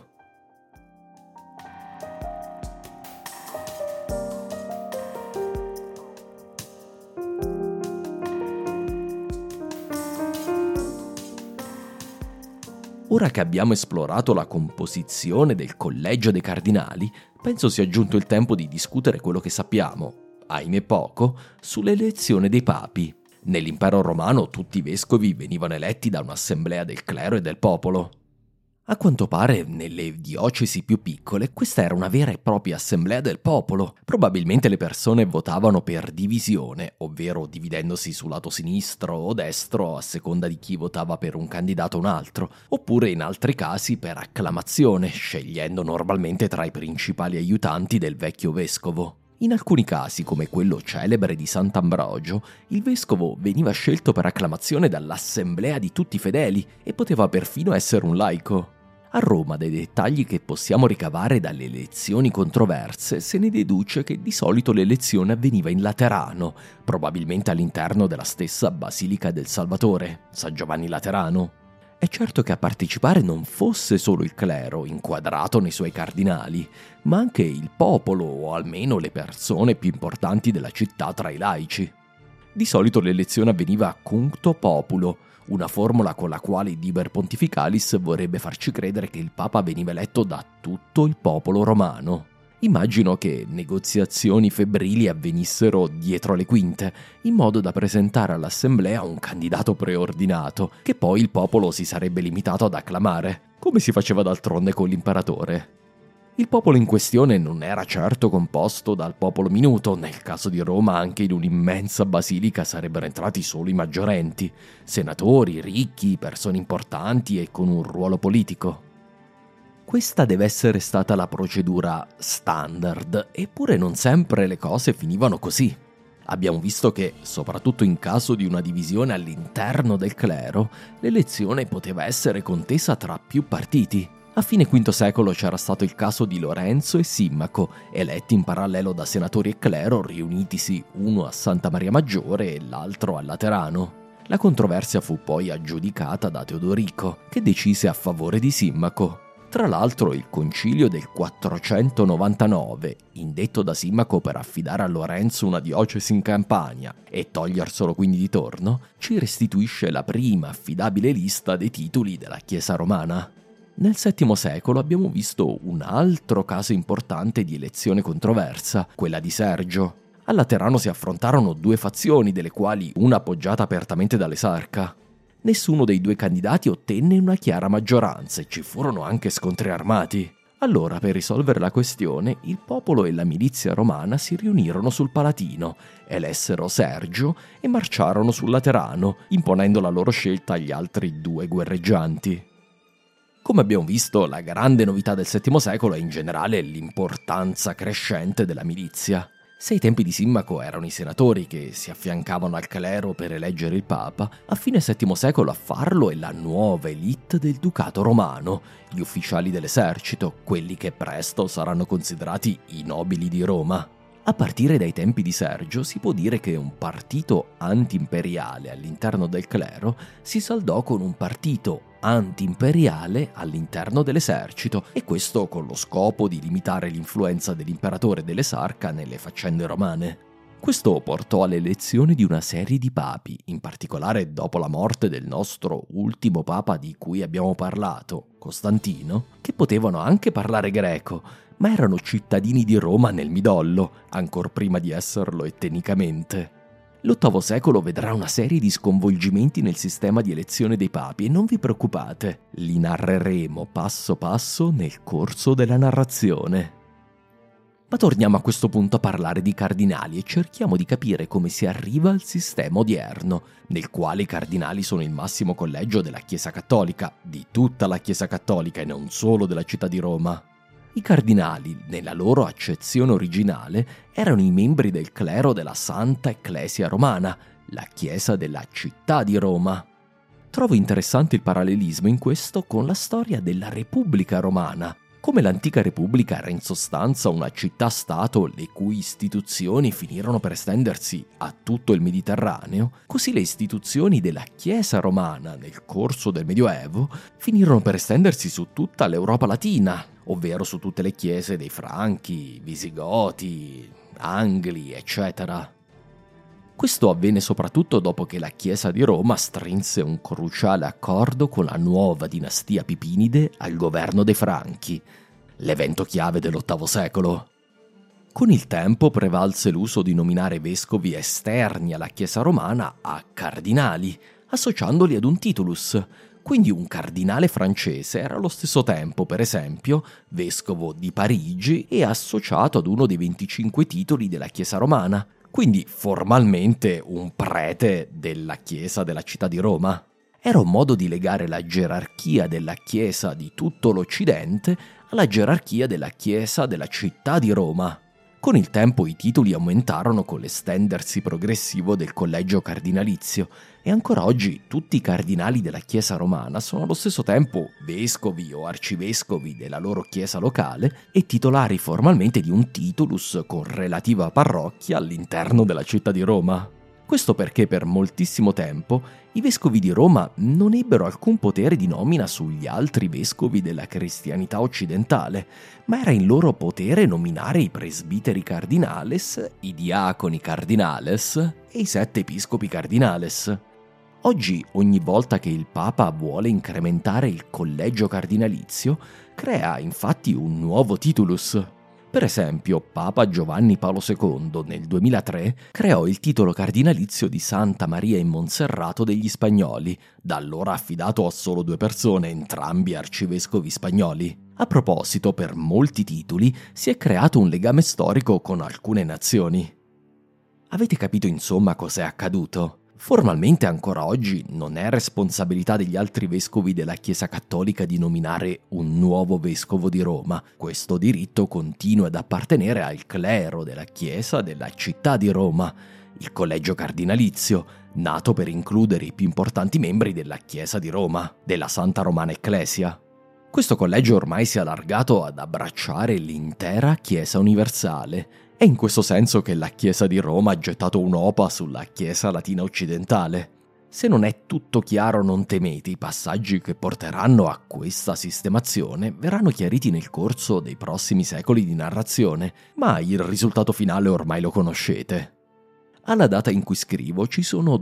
Ora che abbiamo esplorato la composizione del collegio dei cardinali, penso sia giunto il tempo di discutere quello che sappiamo, ahimè poco, sull'elezione dei papi. Nell'impero romano tutti i vescovi venivano eletti da un'assemblea del clero e del popolo. A quanto pare, nelle diocesi più piccole, questa era una vera e propria assemblea del popolo. Probabilmente le persone votavano per divisione, ovvero dividendosi sul lato sinistro o destro a seconda di chi votava per un candidato o un altro, oppure in altri casi per acclamazione, scegliendo normalmente tra i principali aiutanti del vecchio vescovo. In alcuni casi, come quello celebre di Sant'Ambrogio, il vescovo veniva scelto per acclamazione dall'assemblea di tutti i fedeli e poteva perfino essere un laico. A Roma, dai dettagli che possiamo ricavare dalle lezioni controverse, se ne deduce che di solito l'elezione avveniva in Laterano, probabilmente all'interno della stessa Basilica del Salvatore, San Giovanni Laterano. È certo che a partecipare non fosse solo il clero, inquadrato nei suoi cardinali, ma anche il popolo o almeno le persone più importanti della città tra i laici. Di solito l'elezione avveniva cuncto populo, una formula con la quale Liber Pontificalis vorrebbe farci credere che il Papa veniva eletto da tutto il popolo romano. Immagino che negoziazioni febbrili avvenissero dietro le quinte, in modo da presentare all'assemblea un candidato preordinato, che poi il popolo si sarebbe limitato ad acclamare, come si faceva d'altronde con l'imperatore. Il popolo in questione non era certo composto dal popolo minuto, nel caso di Roma anche in un'immensa basilica sarebbero entrati solo i maggiorenti, senatori, ricchi, persone importanti e con un ruolo politico. Questa deve essere stata la procedura standard, eppure non sempre le cose finivano così. Abbiamo visto che, soprattutto in caso di una divisione all'interno del clero, l'elezione poteva essere contesa tra più partiti. A fine V secolo c'era stato il caso di Lorenzo e Simmaco, eletti in parallelo da senatori e clero riunitisi uno a Santa Maria Maggiore e l'altro a Laterano. La controversia fu poi aggiudicata da Teodorico, che decise a favore di Simmaco. Tra l'altro il concilio del 499, indetto da Simmaco per affidare a Lorenzo una diocesi in Campania e toglierselo quindi di torno, ci restituisce la prima affidabile lista dei titoli della Chiesa romana. Nel VII secolo abbiamo visto un altro caso importante di elezione controversa, quella di Sergio. A Laterano si affrontarono due fazioni, delle quali una appoggiata apertamente dall'esarca. Nessuno dei due candidati ottenne una chiara maggioranza e ci furono anche scontri armati. Allora, per risolvere la questione, il popolo e la milizia romana si riunirono sul Palatino, elessero Sergio e marciarono sul Laterano, imponendo la loro scelta agli altri due guerreggianti. Come abbiamo visto, la grande novità del VII secolo è in generale l'importanza crescente della milizia. Se ai tempi di Simmaco erano i senatori che si affiancavano al clero per eleggere il Papa, a fine VII secolo a farlo è la nuova élite del Ducato romano, gli ufficiali dell'esercito, quelli che presto saranno considerati i nobili di Roma. A partire dai tempi di Sergio si può dire che un partito anti-imperiale all'interno del clero si saldò con un partito anti-imperiale all'interno dell'esercito, e questo con lo scopo di limitare l'influenza dell'imperatore e dell'esarca nelle faccende romane. Questo portò all'elezione di una serie di papi, in particolare dopo la morte del nostro ultimo papa di cui abbiamo parlato, Costantino, che potevano anche parlare greco, ma erano cittadini di Roma nel midollo, ancor prima di esserlo etnicamente. L'VIII secolo vedrà una serie di sconvolgimenti nel sistema di elezione dei papi e non vi preoccupate, li narreremo passo passo nel corso della narrazione. Ma torniamo a questo punto a parlare di cardinali e cerchiamo di capire come si arriva al sistema odierno, nel quale i cardinali sono il massimo collegio della Chiesa Cattolica, di tutta la Chiesa Cattolica e non solo della città di Roma. I cardinali, nella loro accezione originale, erano i membri del clero della Santa Ecclesia Romana, la Chiesa della città di Roma. Trovo interessante il parallelismo in questo con la storia della Repubblica Romana. Come l'antica Repubblica era in sostanza una città-stato le cui istituzioni finirono per estendersi a tutto il Mediterraneo, così le istituzioni della Chiesa romana nel corso del Medioevo finirono per estendersi su tutta l'Europa latina, ovvero su tutte le chiese dei Franchi, Visigoti, Angli, eccetera. Questo avvenne soprattutto dopo che la Chiesa di Roma strinse un cruciale accordo con la nuova dinastia Pipinide al governo dei Franchi, l'evento chiave dell'VIII secolo. Con il tempo prevalse l'uso di nominare vescovi esterni alla Chiesa romana a cardinali, associandoli ad un titulus. Quindi un cardinale francese era allo stesso tempo, per esempio, vescovo di Parigi e associato ad uno dei 25 titoli della Chiesa romana, quindi formalmente un prete della Chiesa della città di Roma. Era un modo di legare la gerarchia della Chiesa di tutto l'Occidente alla gerarchia della Chiesa della città di Roma. Con il tempo i titoli aumentarono con l'estendersi progressivo del collegio cardinalizio e ancora oggi tutti i cardinali della Chiesa romana sono allo stesso tempo vescovi o arcivescovi della loro chiesa locale e titolari formalmente di un titulus con relativa parrocchia all'interno della città di Roma. Questo perché per moltissimo tempo i vescovi di Roma non ebbero alcun potere di nomina sugli altri vescovi della cristianità occidentale, ma era in loro potere nominare i presbiteri cardinales, i diaconi cardinales e i 7 episcopi cardinales. Oggi, ogni volta che il Papa vuole incrementare il collegio cardinalizio, crea infatti un nuovo titulus. Per esempio, Papa Giovanni Paolo II nel 2003 creò il titolo cardinalizio di Santa Maria in Monserrato degli Spagnoli, da allora affidato a solo 2 persone, entrambi arcivescovi spagnoli. A proposito, per molti titoli si è creato un legame storico con alcune nazioni. Avete capito insomma cos'è accaduto? Formalmente ancora oggi non è responsabilità degli altri vescovi della Chiesa Cattolica di nominare un nuovo vescovo di Roma. Questo diritto continua ad appartenere al clero della Chiesa della città di Roma, il collegio cardinalizio, nato per includere i più importanti membri della Chiesa di Roma, della Santa Romana Ecclesia. Questo collegio ormai si è allargato ad abbracciare l'intera Chiesa universale. È in questo senso che la Chiesa di Roma ha gettato un'opa sulla Chiesa latina occidentale. Se non è tutto chiaro, non temete, i passaggi che porteranno a questa sistemazione verranno chiariti nel corso dei prossimi secoli di narrazione, ma il risultato finale ormai lo conoscete. Alla data in cui scrivo ci sono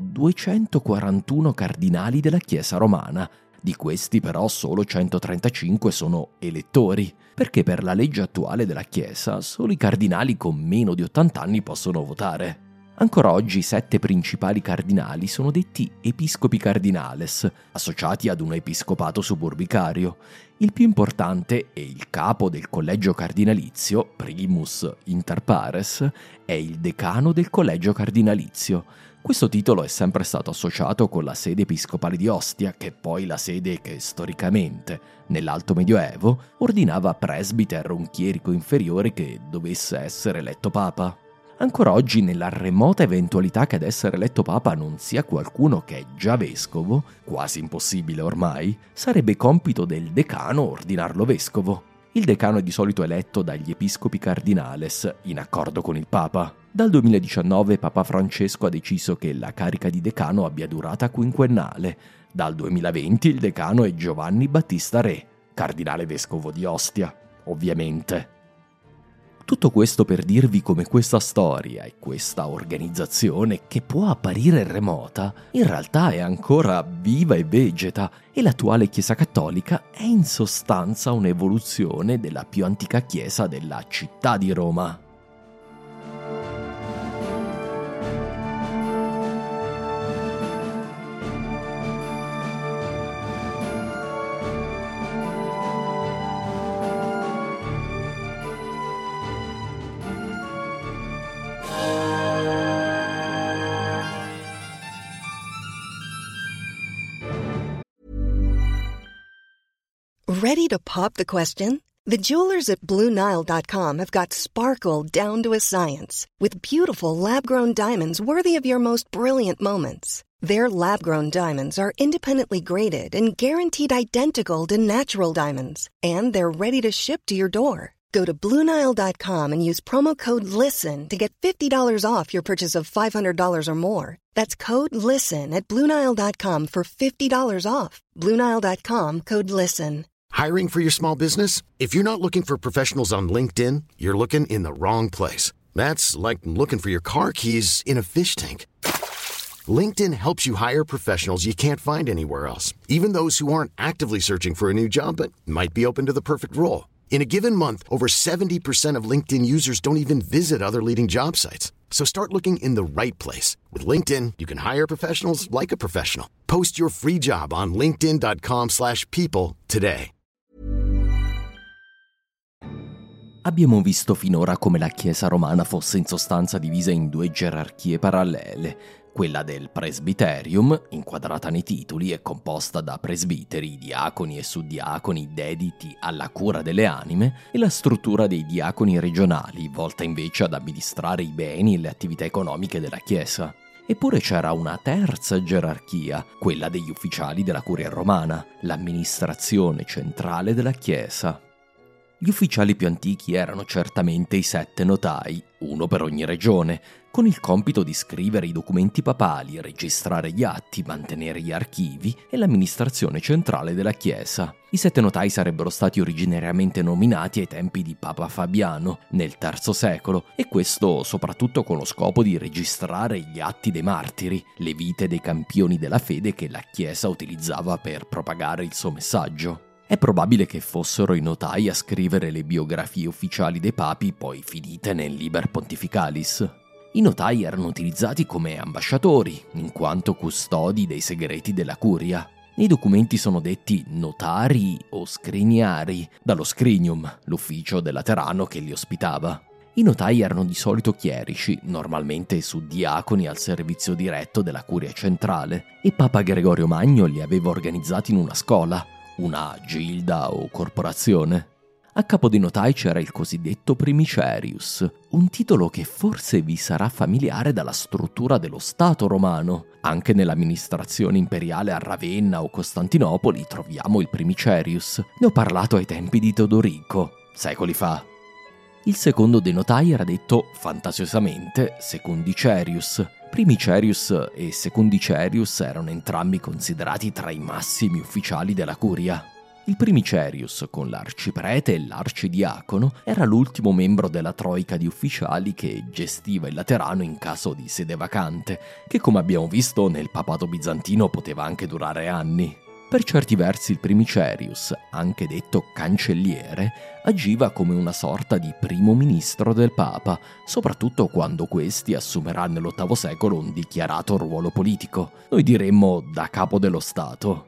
241 cardinali della Chiesa romana. Di questi però solo 135 sono elettori, perché per la legge attuale della Chiesa solo i cardinali con meno di 80 anni possono votare. Ancora oggi i 7 principali cardinali sono detti episcopi cardinales, associati ad un episcopato suburbicario. Il più importante e il capo del collegio cardinalizio, primus inter pares, è il decano del collegio cardinalizio. Questo titolo è sempre stato associato con la sede episcopale di Ostia, che è poi la sede che storicamente, nell'Alto Medioevo, ordinava presbiter un chierico inferiore che dovesse essere eletto papa. Ancora oggi, nella remota eventualità che ad essere eletto papa non sia qualcuno che è già vescovo, quasi impossibile ormai, sarebbe compito del decano ordinarlo vescovo. Il decano è di solito eletto dagli episcopi cardinales, in accordo con il Papa. Dal 2019 Papa Francesco ha deciso che la carica di decano abbia durata quinquennale. Dal 2020 il decano è Giovanni Battista Re, cardinale vescovo di Ostia, ovviamente. Tutto questo per dirvi come questa storia e questa organizzazione, che può apparire remota, in realtà è ancora viva e vegeta, e l'attuale Chiesa Cattolica è in sostanza un'evoluzione della più antica chiesa della città di Roma. Ready to pop the question? The jewelers at BlueNile.com have got sparkle down to a science with beautiful lab-grown diamonds worthy of your most brilliant moments. Their lab-grown diamonds are independently graded and guaranteed identical to natural diamonds, and they're ready to ship to your door. Go to BlueNile.com and use promo code LISTEN to get $50 off your purchase of $500 or more. That's code LISTEN at BlueNile.com for $50 off. BlueNile.com, code LISTEN. Hiring for your small business? If you're not looking for professionals on LinkedIn, you're looking in the wrong place. That's like looking for your car keys in a fish tank. LinkedIn helps you hire professionals you can't find anywhere else, even those who aren't actively searching for a new job but might be open to the perfect role. In a given month, over 70% of LinkedIn users don't even visit other leading job sites. So start looking in the right place. With LinkedIn, you can hire professionals like a professional. Post your free job on linkedin.com/people today. Abbiamo visto finora come la Chiesa romana fosse in sostanza divisa in 2 gerarchie parallele, Quella del presbyterium, inquadrata nei titoli, è composta da presbiteri, diaconi e suddiaconi dediti alla cura delle anime, e la struttura dei diaconi regionali, volta invece ad amministrare i beni e le attività economiche della Chiesa. Eppure c'era una terza gerarchia, quella degli ufficiali della Curia Romana, l'amministrazione centrale della Chiesa. Gli ufficiali più antichi erano certamente i 7 notai, uno per ogni regione, con il compito di scrivere i documenti papali, registrare gli atti, mantenere gli archivi e l'amministrazione centrale della Chiesa. I 7 notai sarebbero stati originariamente nominati ai tempi di Papa Fabiano, nel III secolo, e questo soprattutto con lo scopo di registrare gli atti dei martiri, le vite dei campioni della fede che la Chiesa utilizzava per propagare il suo messaggio. È probabile che fossero i notai a scrivere le biografie ufficiali dei papi, poi finite nel Liber Pontificalis. I notai erano utilizzati come ambasciatori, in quanto custodi dei segreti della curia. Nei documenti sono detti notari o scriniari, dallo scrinium, l'ufficio del laterano che li ospitava. I notai erano di solito chierici, normalmente suddiaconi al servizio diretto della curia centrale, e Papa Gregorio Magno li aveva organizzati in una scola, una gilda o corporazione. A capo dei notai c'era il cosiddetto primicerius, un titolo che forse vi sarà familiare dalla struttura dello Stato romano. Anche nell'amministrazione imperiale a Ravenna o Costantinopoli troviamo il primicerius. Ne ho parlato ai tempi di Teodorico, secoli fa. Il secondo dei notai era detto fantasiosamente secundicerius. Primicerius e secundicerius erano entrambi considerati tra i massimi ufficiali della curia. Il primicerius, con l'arciprete e l'arcidiacono, era l'ultimo membro della troica di ufficiali che gestiva il laterano in caso di sede vacante, che come abbiamo visto nel papato bizantino poteva anche durare anni. Per certi versi il primicerius, anche detto cancelliere, agiva come una sorta di primo ministro del papa, soprattutto quando questi assumerà nell'VIII secolo un dichiarato ruolo politico, noi diremmo da capo dello Stato.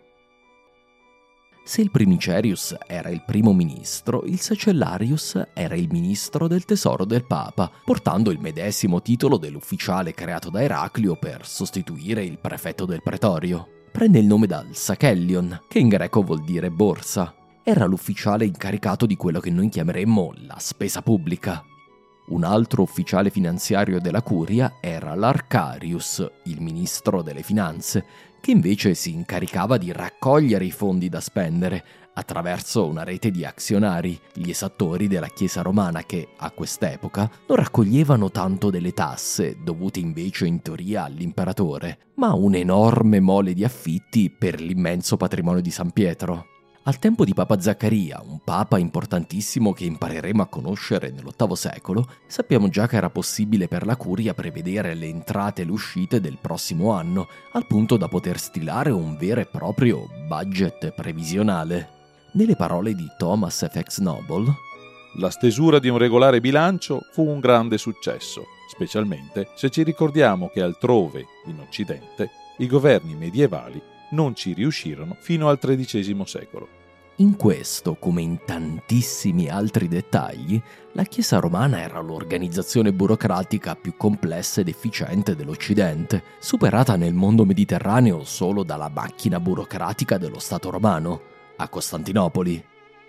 Se il primicerius era il primo ministro, il sacellarius era il ministro del tesoro del Papa, portando il medesimo titolo dell'ufficiale creato da Eraclio per sostituire il prefetto del pretorio. Prende il nome dal sacellion, che in greco vuol dire borsa. Era l'ufficiale incaricato di quello che noi chiameremmo la spesa pubblica. Un altro ufficiale finanziario della curia era l'arcarius, il ministro delle finanze, che invece si incaricava di raccogliere i fondi da spendere attraverso una rete di azionari, gli esattori della Chiesa romana che, a quest'epoca, non raccoglievano tanto delle tasse, dovute invece in teoria all'imperatore, ma un'enorme mole di affitti per l'immenso patrimonio di San Pietro. Al tempo di Papa Zaccaria, un papa importantissimo che impareremo a conoscere nell'VIII secolo, sappiamo già che era possibile per la curia prevedere le entrate e le uscite del prossimo anno, al punto da poter stilare un vero e proprio budget previsionale. Nelle parole di Thomas F. Noble, la stesura di un regolare bilancio fu un grande successo, specialmente se ci ricordiamo che altrove, in Occidente, i governi medievali non ci riuscirono fino al XIII secolo. In questo, come in tantissimi altri dettagli, la Chiesa romana era l'organizzazione burocratica più complessa ed efficiente dell'Occidente, superata nel mondo mediterraneo solo dalla macchina burocratica dello Stato romano, a Costantinopoli.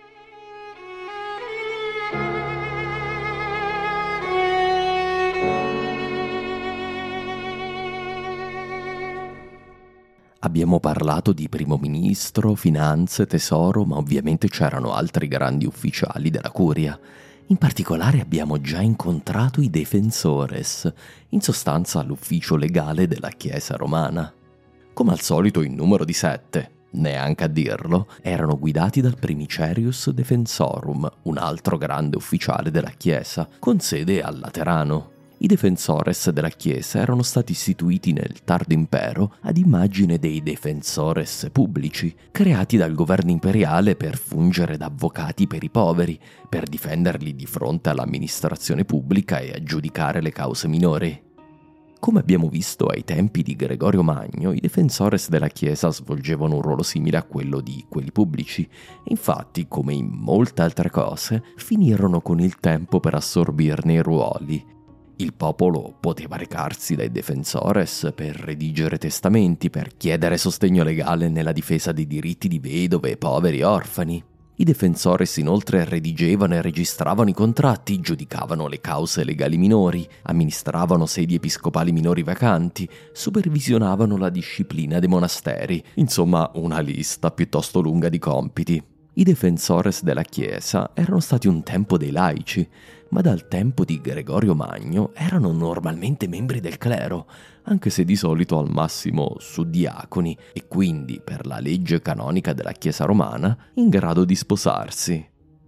Abbiamo parlato di primo ministro, finanze, tesoro, ma ovviamente c'erano altri grandi ufficiali della curia. In particolare abbiamo già incontrato i defensores, in sostanza l'ufficio legale della Chiesa romana. Come al solito in numero di 7, neanche a dirlo, erano guidati dal primicerius defensorum, un altro grande ufficiale della Chiesa, con sede al Laterano. I defensores della Chiesa erano stati istituiti nel tardo impero ad immagine dei defensores pubblici, creati dal governo imperiale per fungere da avvocati per i poveri, per difenderli di fronte all'amministrazione pubblica e aggiudicare le cause minori. Come abbiamo visto ai tempi di Gregorio Magno, i defensores della Chiesa svolgevano un ruolo simile a quello di quelli pubblici e infatti, come in molte altre cose, finirono con il tempo per assorbirne i ruoli. Il popolo poteva recarsi dai defensores per redigere testamenti, per chiedere sostegno legale nella difesa dei diritti di vedove, poveri e orfani. I defensores inoltre redigevano e registravano i contratti, giudicavano le cause legali minori, amministravano sedi episcopali minori vacanti, supervisionavano la disciplina dei monasteri, insomma una lista piuttosto lunga di compiti. I defensores della Chiesa erano stati un tempo dei laici, ma dal tempo di Gregorio Magno erano normalmente membri del clero, anche se di solito al massimo suddiaconi e quindi, per la legge canonica della Chiesa romana, in grado di sposarsi.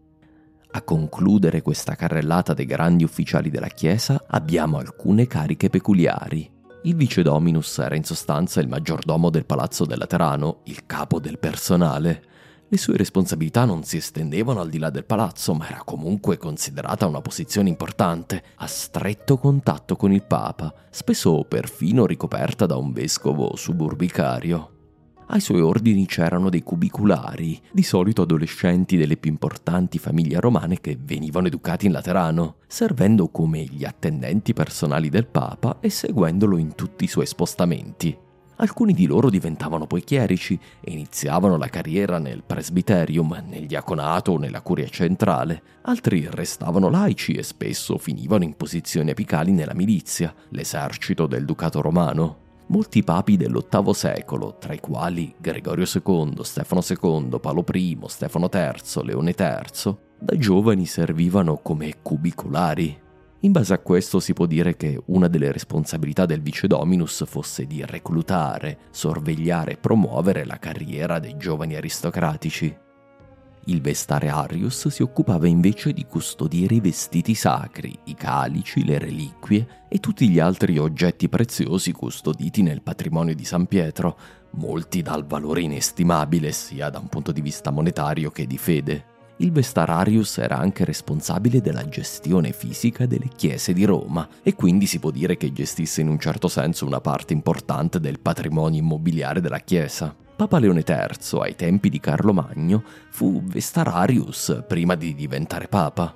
A concludere questa carrellata dei grandi ufficiali della Chiesa abbiamo alcune cariche peculiari. Il vicedominus era in sostanza il maggiordomo del Palazzo del Laterano, il capo del personale. Le sue responsabilità non si estendevano al di là del palazzo, ma era comunque considerata una posizione importante, a stretto contatto con il Papa, spesso perfino ricoperta da un vescovo suburbicario. Ai suoi ordini c'erano dei cubiculari, di solito adolescenti delle più importanti famiglie romane che venivano educati in Laterano, servendo come gli attendenti personali del Papa e seguendolo in tutti i suoi spostamenti. Alcuni di loro diventavano poi chierici e iniziavano la carriera nel presbiterium, nel diaconato o nella curia centrale. Altri restavano laici e spesso finivano in posizioni apicali nella milizia, l'esercito del ducato romano. Molti papi dell'VIII secolo, tra i quali Gregorio II, Stefano II, Paolo I, Stefano III, Leone III, da giovani servivano come cubiculari. In base a questo si può dire che una delle responsabilità del vicedominus fosse di reclutare, sorvegliare e promuovere la carriera dei giovani aristocratici. Il vestariarius si occupava invece di custodire i vestiti sacri, i calici, le reliquie e tutti gli altri oggetti preziosi custoditi nel patrimonio di San Pietro, molti dal valore inestimabile sia da un punto di vista monetario che di fede. Il vestararius era anche responsabile della gestione fisica delle chiese di Roma e quindi si può dire che gestisse in un certo senso una parte importante del patrimonio immobiliare della Chiesa. Papa Leone III, ai tempi di Carlo Magno, fu vestararius prima di diventare papa.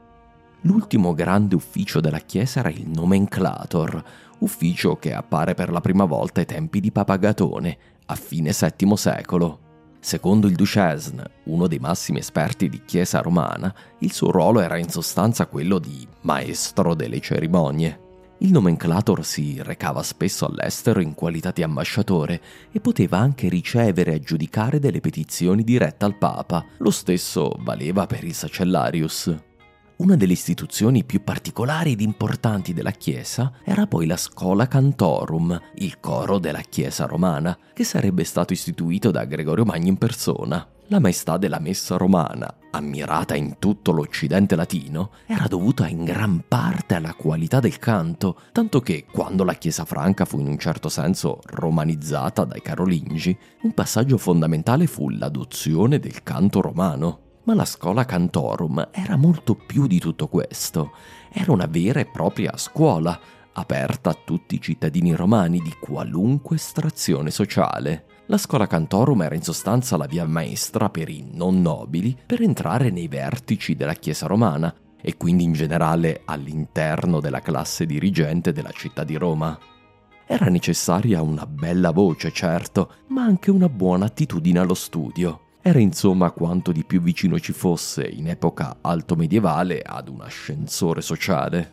L'ultimo grande ufficio della Chiesa era il nomenclator, ufficio che appare per la prima volta ai tempi di Papa Agatone, a fine VII secolo. Secondo il Duchesne, uno dei massimi esperti di Chiesa romana, il suo ruolo era in sostanza quello di maestro delle cerimonie. Il nomenclator si recava spesso all'estero in qualità di ambasciatore e poteva anche ricevere e aggiudicare delle petizioni dirette al Papa. Lo stesso valeva per il sacellarius. Una delle istituzioni più particolari ed importanti della Chiesa era poi la Schola Cantorum, il coro della Chiesa romana, che sarebbe stato istituito da Gregorio Magno in persona. La maestà della messa romana, ammirata in tutto l'Occidente latino, era dovuta in gran parte alla qualità del canto, tanto che quando la Chiesa franca fu in un certo senso romanizzata dai Carolingi, un passaggio fondamentale fu l'adozione del canto romano. Ma la Schola Cantorum era molto più di tutto questo. Era una vera e propria scuola, aperta a tutti i cittadini romani di qualunque estrazione sociale. La Schola Cantorum era in sostanza la via maestra per i non nobili per entrare nei vertici della Chiesa romana e quindi in generale all'interno della classe dirigente della città di Roma. Era necessaria una bella voce, certo, ma anche una buona attitudine allo studio. Era insomma quanto di più vicino ci fosse in epoca altomedievale ad un ascensore sociale.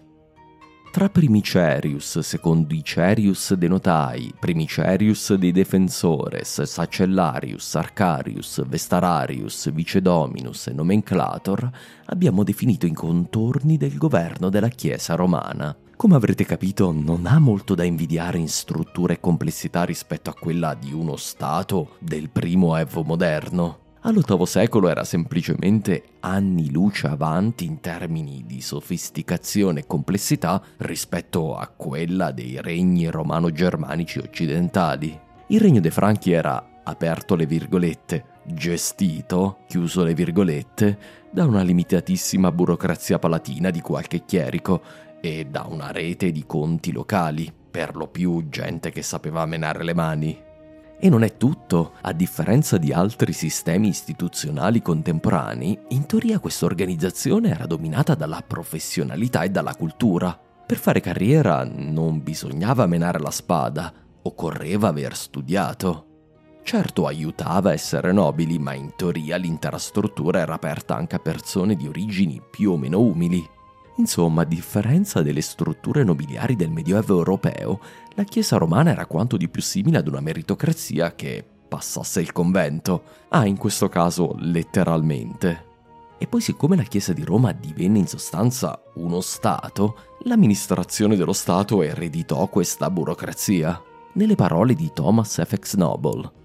Tra primicerius, secondicerius de notai, primicerius dei defensores, sacellarius, arcarius, vestararius, vicedominus e nomenclator abbiamo definito i contorni del governo della Chiesa romana. Come avrete capito, non ha molto da invidiare in struttura e complessità rispetto a quella di uno Stato del primo Evo moderno. All'VIII secolo era semplicemente anni luce avanti in termini di sofisticazione e complessità rispetto a quella dei regni romano-germanici occidentali. Il regno dei Franchi era, aperto le virgolette, gestito, chiuso le virgolette, da una limitatissima burocrazia palatina di qualche chierico e da una rete di conti locali, per lo più gente che sapeva menare le mani. E non è tutto. A differenza di altri sistemi istituzionali contemporanei, in teoria questa organizzazione era dominata dalla professionalità e dalla cultura. Per fare carriera non bisognava menare la spada, occorreva aver studiato. Certo aiutava a essere nobili, ma in teoria l'intera struttura era aperta anche a persone di origini più o meno umili. Insomma, a differenza delle strutture nobiliari del Medioevo europeo, la Chiesa romana era quanto di più simile ad una meritocrazia che passasse il convento. In questo caso letteralmente. E poi, siccome la Chiesa di Roma divenne in sostanza uno Stato, l'amministrazione dello Stato ereditò questa burocrazia. Nelle parole di Thomas F. Noble: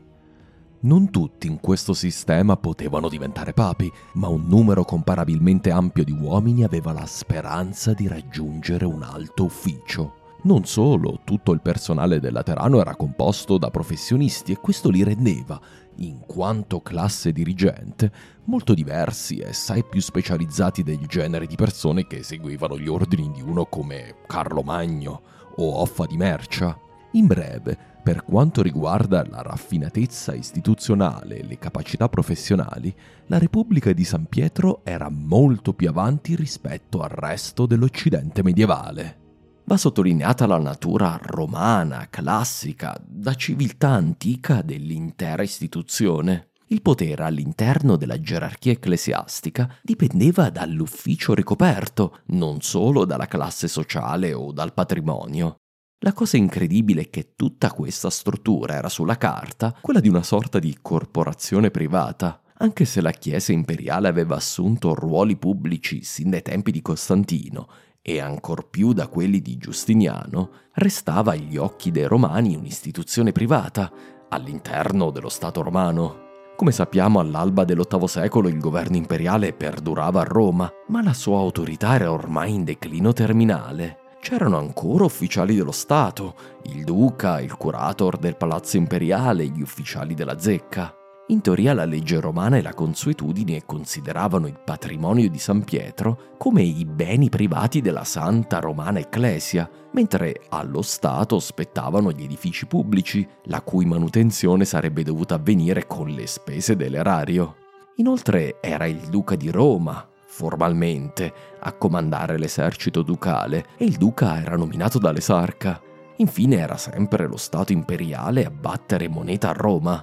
non tutti in questo sistema potevano diventare papi, ma un numero comparabilmente ampio di uomini aveva la speranza di raggiungere un alto ufficio. Non solo, tutto il personale del Laterano era composto da professionisti e questo li rendeva, in quanto classe dirigente, molto diversi e assai più specializzati del genere di persone che seguivano gli ordini di uno come Carlo Magno o Offa di Mercia. In breve, per quanto riguarda la raffinatezza istituzionale e le capacità professionali, la Repubblica di San Pietro era molto più avanti rispetto al resto dell'Occidente medievale. Va sottolineata la natura romana, classica, da civiltà antica dell'intera istituzione. Il potere all'interno della gerarchia ecclesiastica dipendeva dall'ufficio ricoperto, non solo dalla classe sociale o dal patrimonio. La cosa incredibile è che tutta questa struttura era sulla carta quella di una sorta di corporazione privata, anche se la Chiesa imperiale aveva assunto ruoli pubblici sin dai tempi di Costantino e ancor più da quelli di Giustiniano, restava agli occhi dei romani un'istituzione privata all'interno dello Stato romano. Come sappiamo, all'alba dell'VIII secolo il governo imperiale perdurava a Roma, ma la sua autorità era ormai in declino terminale. C'erano ancora ufficiali dello Stato, il duca, il curator del palazzo imperiale, gli ufficiali della zecca. In teoria la legge romana e la consuetudine consideravano il patrimonio di San Pietro come i beni privati della Santa Romana Ecclesia, mentre allo Stato spettavano gli edifici pubblici, la cui manutenzione sarebbe dovuta avvenire con le spese dell'erario. Inoltre era il duca di Roma, formalmente, a comandare l'esercito ducale e il duca era nominato dall'esarca. Infine era sempre lo Stato imperiale a battere moneta a Roma.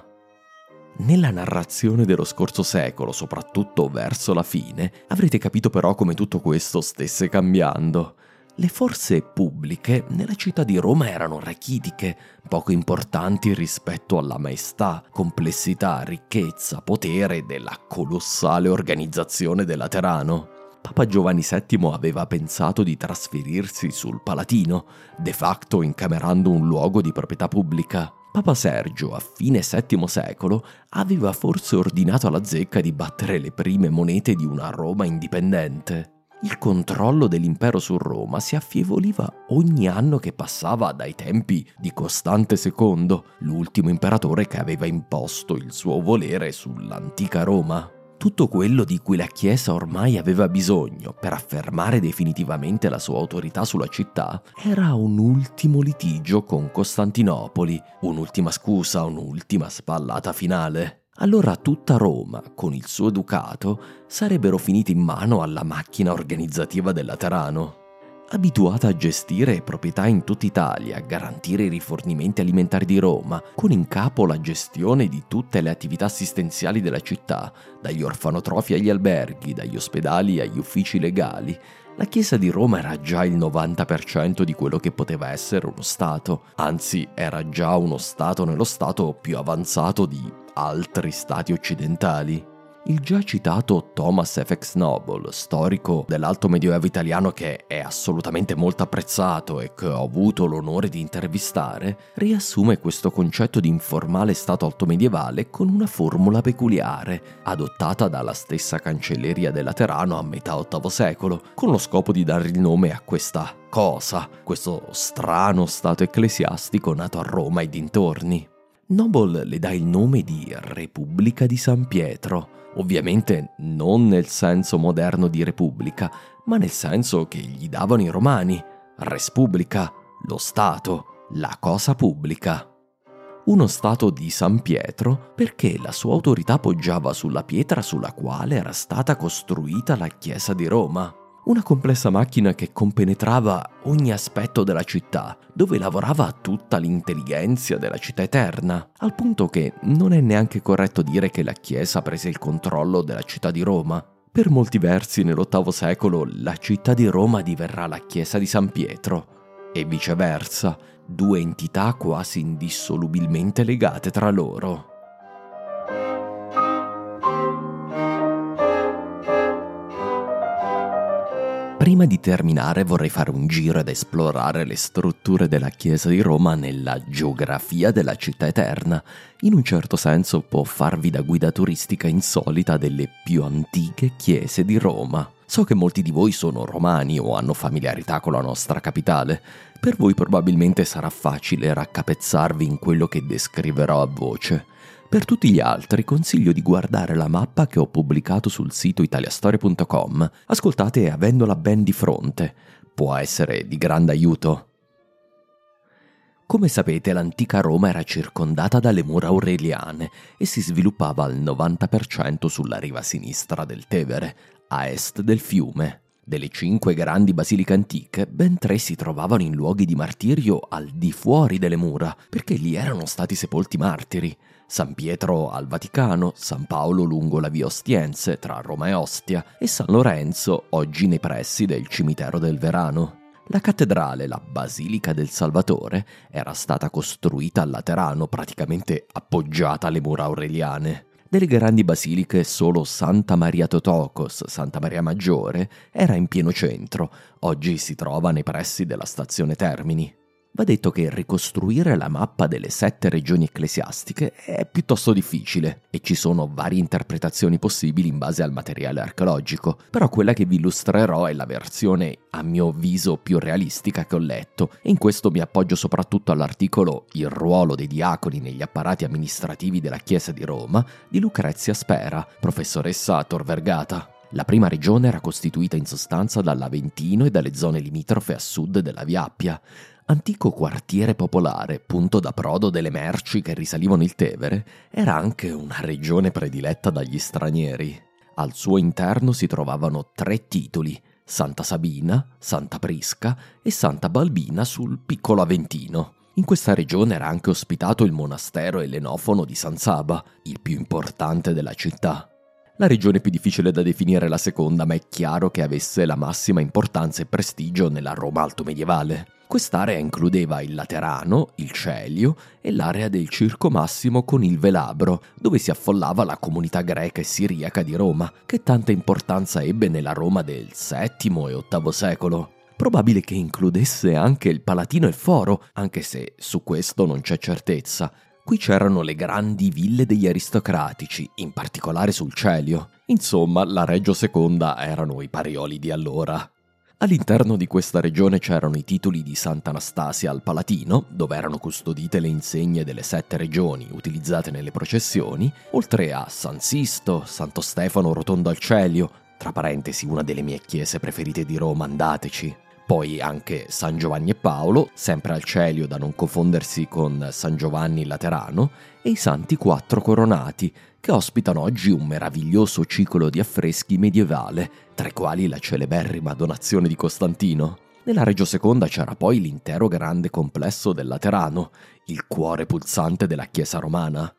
Nella narrazione dello scorso secolo, soprattutto verso la fine, avrete capito però come tutto questo stesse cambiando. Le forze pubbliche nella città di Roma erano rachitiche, poco importanti rispetto alla maestà, complessità, ricchezza, potere della colossale organizzazione del Laterano. Papa Giovanni VII aveva pensato di trasferirsi sul Palatino, de facto incamerando un luogo di proprietà pubblica. Papa Sergio, a fine VII secolo, aveva forse ordinato alla zecca di battere le prime monete di una Roma indipendente. Il controllo dell'impero su Roma si affieoliva ogni anno che passava dai tempi di Costante II, l'ultimo imperatore che aveva imposto il suo volere sull'antica Roma. Tutto quello di cui la Chiesa ormai aveva bisogno per affermare definitivamente la sua autorità sulla città era un ultimo litigio con Costantinopoli, un'ultima scusa, un'ultima spallata finale. Allora tutta Roma, con il suo ducato, sarebbero finiti in mano alla macchina organizzativa del Laterano. Abituata a gestire proprietà in tutta Italia, a garantire i rifornimenti alimentari di Roma, con in capo la gestione di tutte le attività assistenziali della città, dagli orfanotrofi agli alberghi, dagli ospedali agli uffici legali, la Chiesa di Roma era già il 90% di quello che poteva essere uno Stato, anzi era già uno Stato nello Stato più avanzato di altri Stati occidentali. Il già citato Thomas F. Noble, storico dell'Alto Medioevo italiano che è assolutamente molto apprezzato e che ho avuto l'onore di intervistare, riassume questo concetto di informale Stato altomedievale con una formula peculiare, adottata dalla stessa cancelleria del Laterano a metà VIII secolo, con lo scopo di dare il nome a questa cosa, questo strano Stato ecclesiastico nato a Roma e dintorni. Noble le dà il nome di Repubblica di San Pietro, ovviamente non nel senso moderno di repubblica, ma nel senso che gli davano i romani, res publica, lo Stato, la cosa pubblica. Uno Stato di San Pietro perché la sua autorità poggiava sulla pietra sulla quale era stata costruita la Chiesa di Roma. Una complessa macchina che compenetrava ogni aspetto della città, dove lavorava tutta l'intelligenza della città eterna, al punto che non è neanche corretto dire che la Chiesa prese il controllo della città di Roma. Per molti versi nell'VIII secolo la città di Roma diverrà la Chiesa di San Pietro, e viceversa, due entità quasi indissolubilmente legate tra loro. Prima di terminare vorrei fare un giro ed esplorare le strutture della Chiesa di Roma nella geografia della città eterna. In un certo senso può farvi da guida turistica insolita delle più antiche chiese di Roma. So che molti di voi sono romani o hanno familiarità con la nostra capitale. Per voi probabilmente sarà facile raccapezzarvi in quello che descriverò a voce. Per tutti gli altri consiglio di guardare la mappa che ho pubblicato sul sito italiastorie.com. Ascoltate avendola ben di fronte. Può essere di grande aiuto. Come sapete, l'antica Roma era circondata dalle mura aureliane e si sviluppava al 90% sulla riva sinistra del Tevere, a est del fiume. Delle 5 grandi basiliche antiche, ben 3 si trovavano in luoghi di martirio al di fuori delle mura, perché lì erano stati sepolti martiri. San Pietro al Vaticano, San Paolo lungo la via Ostiense tra Roma e Ostia e San Lorenzo oggi nei pressi del cimitero del Verano. La cattedrale, la Basilica del Salvatore, era stata costruita al Laterano, praticamente appoggiata alle mura aureliane. Delle grandi basiliche solo Santa Maria Totokos, Santa Maria Maggiore, era in pieno centro, oggi si trova nei pressi della stazione Termini. Va detto che ricostruire la mappa delle 7 regioni ecclesiastiche è piuttosto difficile e ci sono varie interpretazioni possibili in base al materiale archeologico, però quella che vi illustrerò è la versione, a mio avviso, più realistica che ho letto, e in questo mi appoggio soprattutto all'articolo Il ruolo dei diaconi negli apparati amministrativi della Chiesa di Roma di Lucrezia Spera, professoressa a Tor Vergata. La prima regione era costituita in sostanza dall'Aventino e dalle zone limitrofe a sud della Via Appia. Antico quartiere popolare, punto d'approdo delle merci che risalivano il Tevere, era anche una regione prediletta dagli stranieri. Al suo interno si trovavano 3 titoli: Santa Sabina, Santa Prisca e Santa Balbina sul piccolo Aventino. In questa regione era anche ospitato il monastero ellenofono di San Saba, il più importante della città. La regione più difficile da definire è la seconda, ma è chiaro che avesse la massima importanza e prestigio nella Roma alto medievale. Quest'area includeva il Laterano, il Celio e l'area del Circo Massimo con il Velabro, dove si affollava la comunità greca e siriaca di Roma, che tanta importanza ebbe nella Roma del VII e VIII secolo. Probabile che includesse anche il Palatino e il Foro, anche se su questo non c'è certezza. Qui c'erano le grandi ville degli aristocratici, in particolare sul Celio. Insomma, la Reggio Seconda erano i Parioli di allora. All'interno di questa regione c'erano i titoli di Sant'Anastasia al Palatino, dove erano custodite le insegne delle 7 regioni utilizzate nelle processioni, oltre a San Sisto, Santo Stefano Rotondo al Celio, tra parentesi una delle mie chiese preferite di Roma, andateci. Poi anche San Giovanni e Paolo, sempre al Celio da non confondersi con San Giovanni Laterano, e i Santi 4 Coronati, che ospitano oggi un meraviglioso ciclo di affreschi medievale, tra i quali la celeberrima Donazione di Costantino. Nella Reggio Seconda c'era poi l'intero grande complesso del Laterano, il cuore pulsante della Chiesa romana.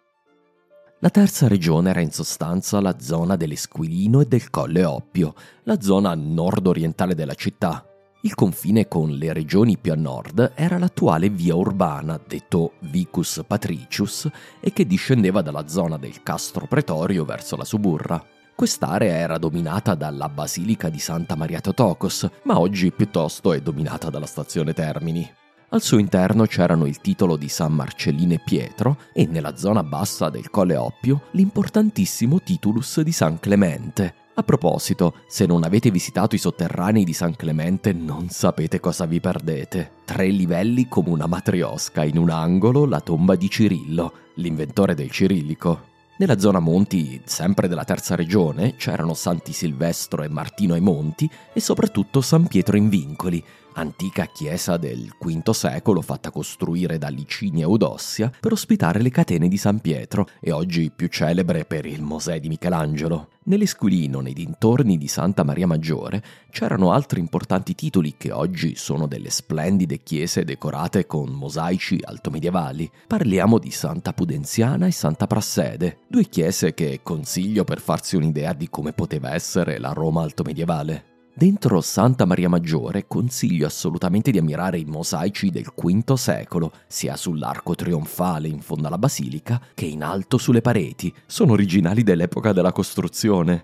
La terza regione era in sostanza la zona dell'Esquilino e del Colle Oppio, la zona nord-orientale della città. Il confine con le regioni più a nord era l'attuale via urbana, detto Vicus Patricius, e che discendeva dalla zona del Castro Pretorio verso la Suburra. Quest'area era dominata dalla Basilica di Santa Maria Totokos, ma oggi piuttosto è dominata dalla stazione Termini. Al suo interno c'erano il titolo di San Marcellino e Pietro e nella zona bassa del Colle Oppio l'importantissimo titulus di San Clemente. A proposito, se non avete visitato i sotterranei di San Clemente non sapete cosa vi perdete. 3 livelli come una matriosca, in un angolo la tomba di Cirillo, l'inventore del cirillico. Nella zona monti, sempre della terza regione, c'erano Santi Silvestro e Martino ai Monti e soprattutto San Pietro in Vincoli, antica chiesa del V secolo fatta costruire da Licinia Eudossia per ospitare le catene di San Pietro e oggi più celebre per il Mosè di Michelangelo. Nell'Esquilino, nei dintorni di Santa Maria Maggiore, c'erano altri importanti titoli che oggi sono delle splendide chiese decorate con mosaici altomedievali. Parliamo di Santa Pudenziana e Santa Prassede, due chiese che consiglio per farsi un'idea di come poteva essere la Roma altomedievale. Dentro Santa Maria Maggiore consiglio assolutamente di ammirare i mosaici del V secolo, sia sull'arco trionfale in fondo alla basilica che in alto sulle pareti. Sono originali dell'epoca della costruzione.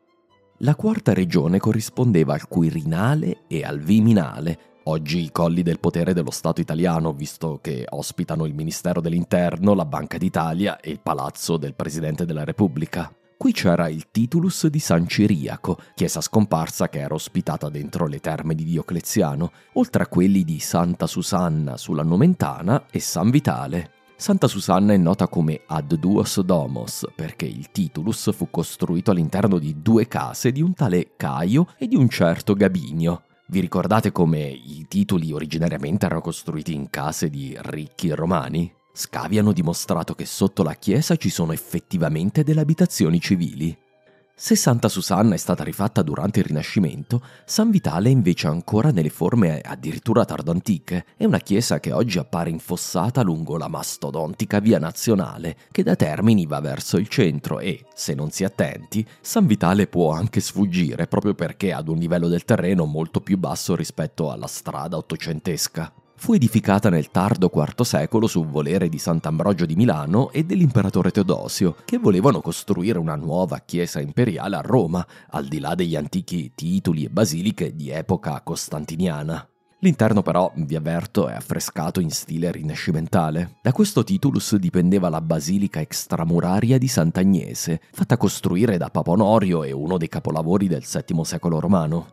La quarta regione corrispondeva al Quirinale e al Viminale, oggi i colli del potere dello Stato italiano, visto che ospitano il Ministero dell'Interno, la Banca d'Italia e il Palazzo del Presidente della Repubblica. Qui c'era il Titulus di San Ciriaco, chiesa scomparsa che era ospitata dentro le terme di Diocleziano, oltre a quelli di Santa Susanna sulla Nomentana e San Vitale. Santa Susanna è nota come Ad Duos Domos perché il Titulus fu costruito all'interno di due case di un tale Caio e di un certo Gabinio. Vi ricordate come i titoli originariamente erano costruiti in case di ricchi romani? Scavi hanno dimostrato che sotto la chiesa ci sono effettivamente delle abitazioni civili. Se Santa Susanna è stata rifatta durante il Rinascimento, San Vitale è invece ancora nelle forme addirittura tardoantiche. È una chiesa che oggi appare infossata lungo la mastodontica via Nazionale, che da Termini va verso il centro e, se non si è attenti, San Vitale può anche sfuggire proprio perché è ad un livello del terreno molto più basso rispetto alla strada ottocentesca. Fu edificata nel tardo IV secolo su volere di Sant'Ambrogio di Milano e dell'imperatore Teodosio, che volevano costruire una nuova chiesa imperiale a Roma, al di là degli antichi titoli e basiliche di epoca costantiniana. L'interno però, vi avverto, è affrescato in stile rinascimentale. Da questo Titulus dipendeva la basilica extramuraria di Sant'Agnese, fatta costruire da Papa Onorio e uno dei capolavori del VII secolo romano.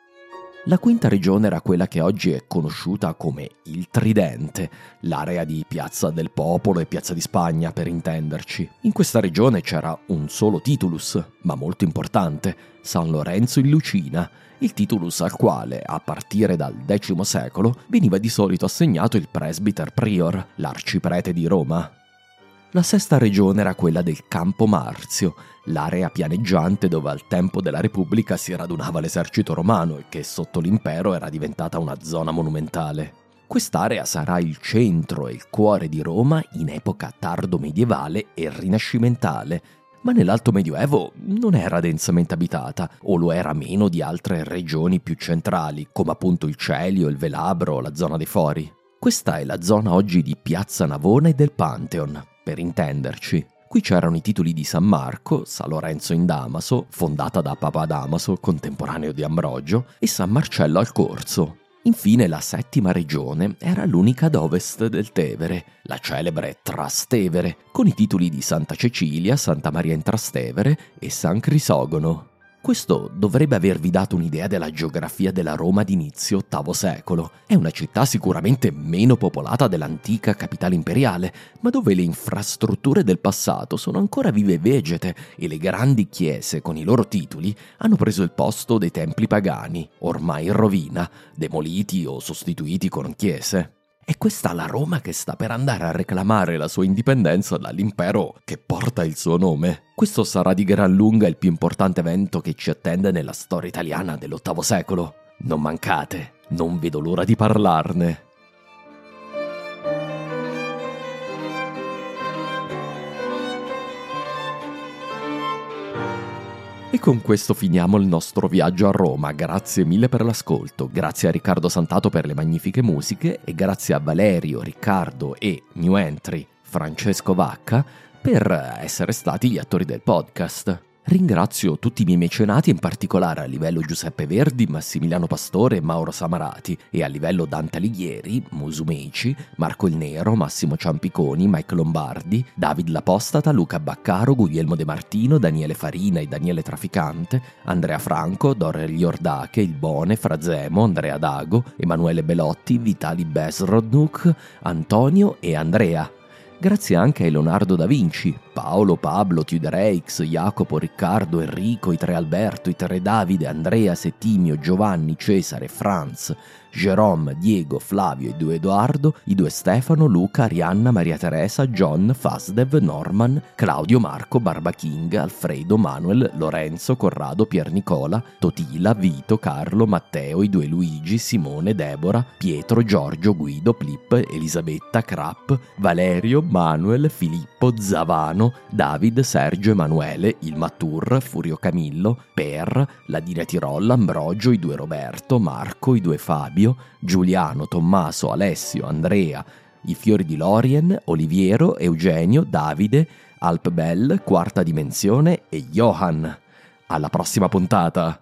La quinta regione era quella che oggi è conosciuta come il Tridente, l'area di Piazza del Popolo e Piazza di Spagna per intenderci. In questa regione c'era un solo Titulus, ma molto importante, San Lorenzo in Lucina, il Titulus al quale, a partire dal X secolo, veniva di solito assegnato il presbyter prior, l'arciprete di Roma. La sesta regione era quella del Campo Marzio, l'area pianeggiante dove al tempo della Repubblica si radunava l'esercito romano e che sotto l'impero era diventata una zona monumentale. Quest'area sarà il centro e il cuore di Roma in epoca tardo medievale e rinascimentale, ma nell'Alto Medioevo non era densamente abitata, o lo era meno di altre regioni più centrali, come appunto il Celio, il Velabro o la zona dei Fori. Questa è la zona oggi di Piazza Navona e del Pantheon, per intenderci. Qui c'erano i titoli di San Marco, San Lorenzo in Damaso, fondata da Papa Damaso, contemporaneo di Ambrogio, e San Marcello al Corso. Infine la settima regione era l'unica ad ovest del Tevere, la celebre Trastevere, con i titoli di Santa Cecilia, Santa Maria in Trastevere e San Crisogono. Questo dovrebbe avervi dato un'idea della geografia della Roma d'inizio VIII secolo. È una città sicuramente meno popolata dell'antica capitale imperiale, ma dove le infrastrutture del passato sono ancora vive e vegete e le grandi chiese con i loro titoli hanno preso il posto dei templi pagani, ormai in rovina, demoliti o sostituiti con chiese. È questa la Roma che sta per andare a reclamare la sua indipendenza dall'impero che porta il suo nome. Questo sarà di gran lunga il più importante evento che ci attende nella storia italiana dell'VIII secolo. Non mancate, non vedo l'ora di parlarne. E con questo finiamo il nostro viaggio a Roma. Grazie mille per l'ascolto, grazie a Riccardo Santato per le magnifiche musiche e grazie a Valerio, Riccardo e New Entry Francesco Vacca per essere stati gli attori del podcast. Ringrazio tutti i miei mecenati, in particolare a livello Giuseppe Verdi, Massimiliano Pastore e Mauro Samarati, e a livello Dante Alighieri, Musumeci, Marco il Nero, Massimo Ciampiconi, Mike Lombardi, David L'Apostata, Luca Baccaro, Guglielmo De Martino, Daniele Farina e Daniele Traficante, Andrea Franco, Dorel Iordache, Il Bone, Frazemo, Andrea Dago, Emanuele Belotti, Vitali Besrodnuk, Antonio e Andrea. grazie anche a Leonardo da Vinci, Paolo, Pablo, Theodoreix, Jacopo, Riccardo, Enrico, i tre Alberto, i tre Davide, Andrea, Settimio, Giovanni, Cesare, Franz, Jérôme, Diego, Flavio, i due Edoardo, i due Stefano, Luca, Arianna, Maria Teresa, John, Fasdev, Norman, Claudio, Marco, Barba King, Alfredo, Manuel, Lorenzo, Corrado, Pier Nicola, Totila, Vito, Carlo, Matteo, i due Luigi, Simone, Deborah, Pietro, Giorgio, Guido, Plip, Elisabetta, Krapp, Valerio, Manuel, Filippo, Zavano, David, Sergio, Emanuele, il Matur, Furio Camillo, Per, Ladina Tirolla, Ambrogio, i due Roberto, Marco, i due Fabio, Giuliano, Tommaso, Alessio, Andrea, i fiori di Lorien, Oliviero, Eugenio, Davide, Alp Bell, Quarta Dimensione e Johan. Alla prossima puntata!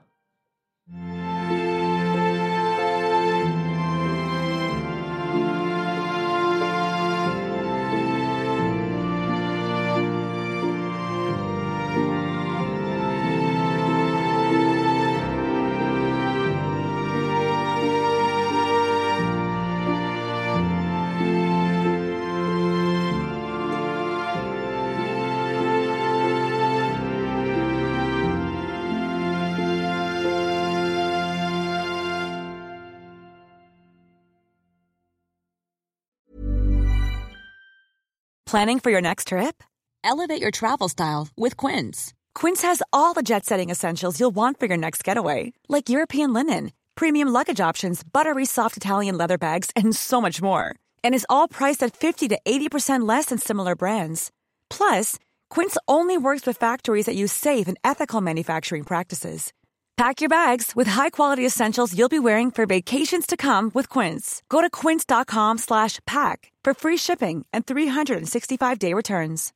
Planning for your next trip? Elevate your travel style with Quince. Quince has all the jet-setting essentials you'll want for your next getaway, like European linen, premium luggage options, buttery soft Italian leather bags, and so much more. And is all priced at 50 to 80% less than similar brands. Plus, Quince only works with factories that use safe and ethical manufacturing practices. Pack your bags with high-quality essentials you'll be wearing for vacations to come with Quince. Go to quince.com/pack for free shipping and 365-day returns.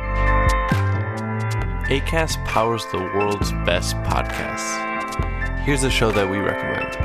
Acast powers the world's best podcasts. Here's a show that we recommend.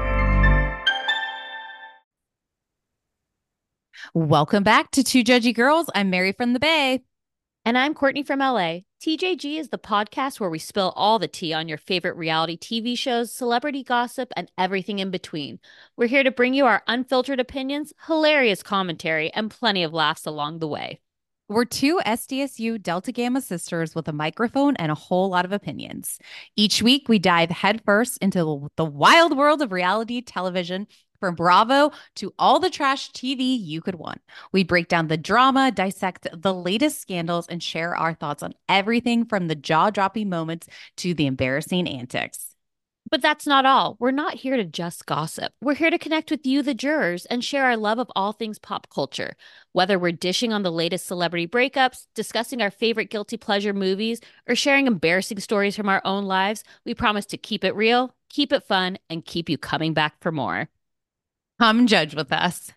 Welcome back to Two Judgy Girls. I'm Mary from the Bay. And I'm Courtney from LA. TJG is the podcast where we spill all the tea on your favorite reality TV shows, celebrity gossip, and everything in between. We're here to bring you our unfiltered opinions, hilarious commentary, and plenty of laughs along the way. We're two SDSU Delta Gamma sisters with a microphone and a whole lot of opinions. Each week, we dive headfirst into the wild world of reality television, from Bravo to all the trash TV you could want. We break down the drama, dissect the latest scandals, and share our thoughts on everything from the jaw-dropping moments to the embarrassing antics. But that's not all. We're not here to just gossip. We're here to connect with you, the jurors, and share our love of all things pop culture. Whether we're dishing on the latest celebrity breakups, discussing our favorite guilty pleasure movies, or sharing embarrassing stories from our own lives, we promise to keep it real, keep it fun, and keep you coming back for more. Come judge with us.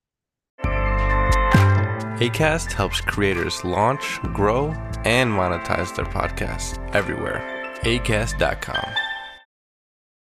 Acast helps creators launch, grow, and monetize their podcasts everywhere. Acast.com.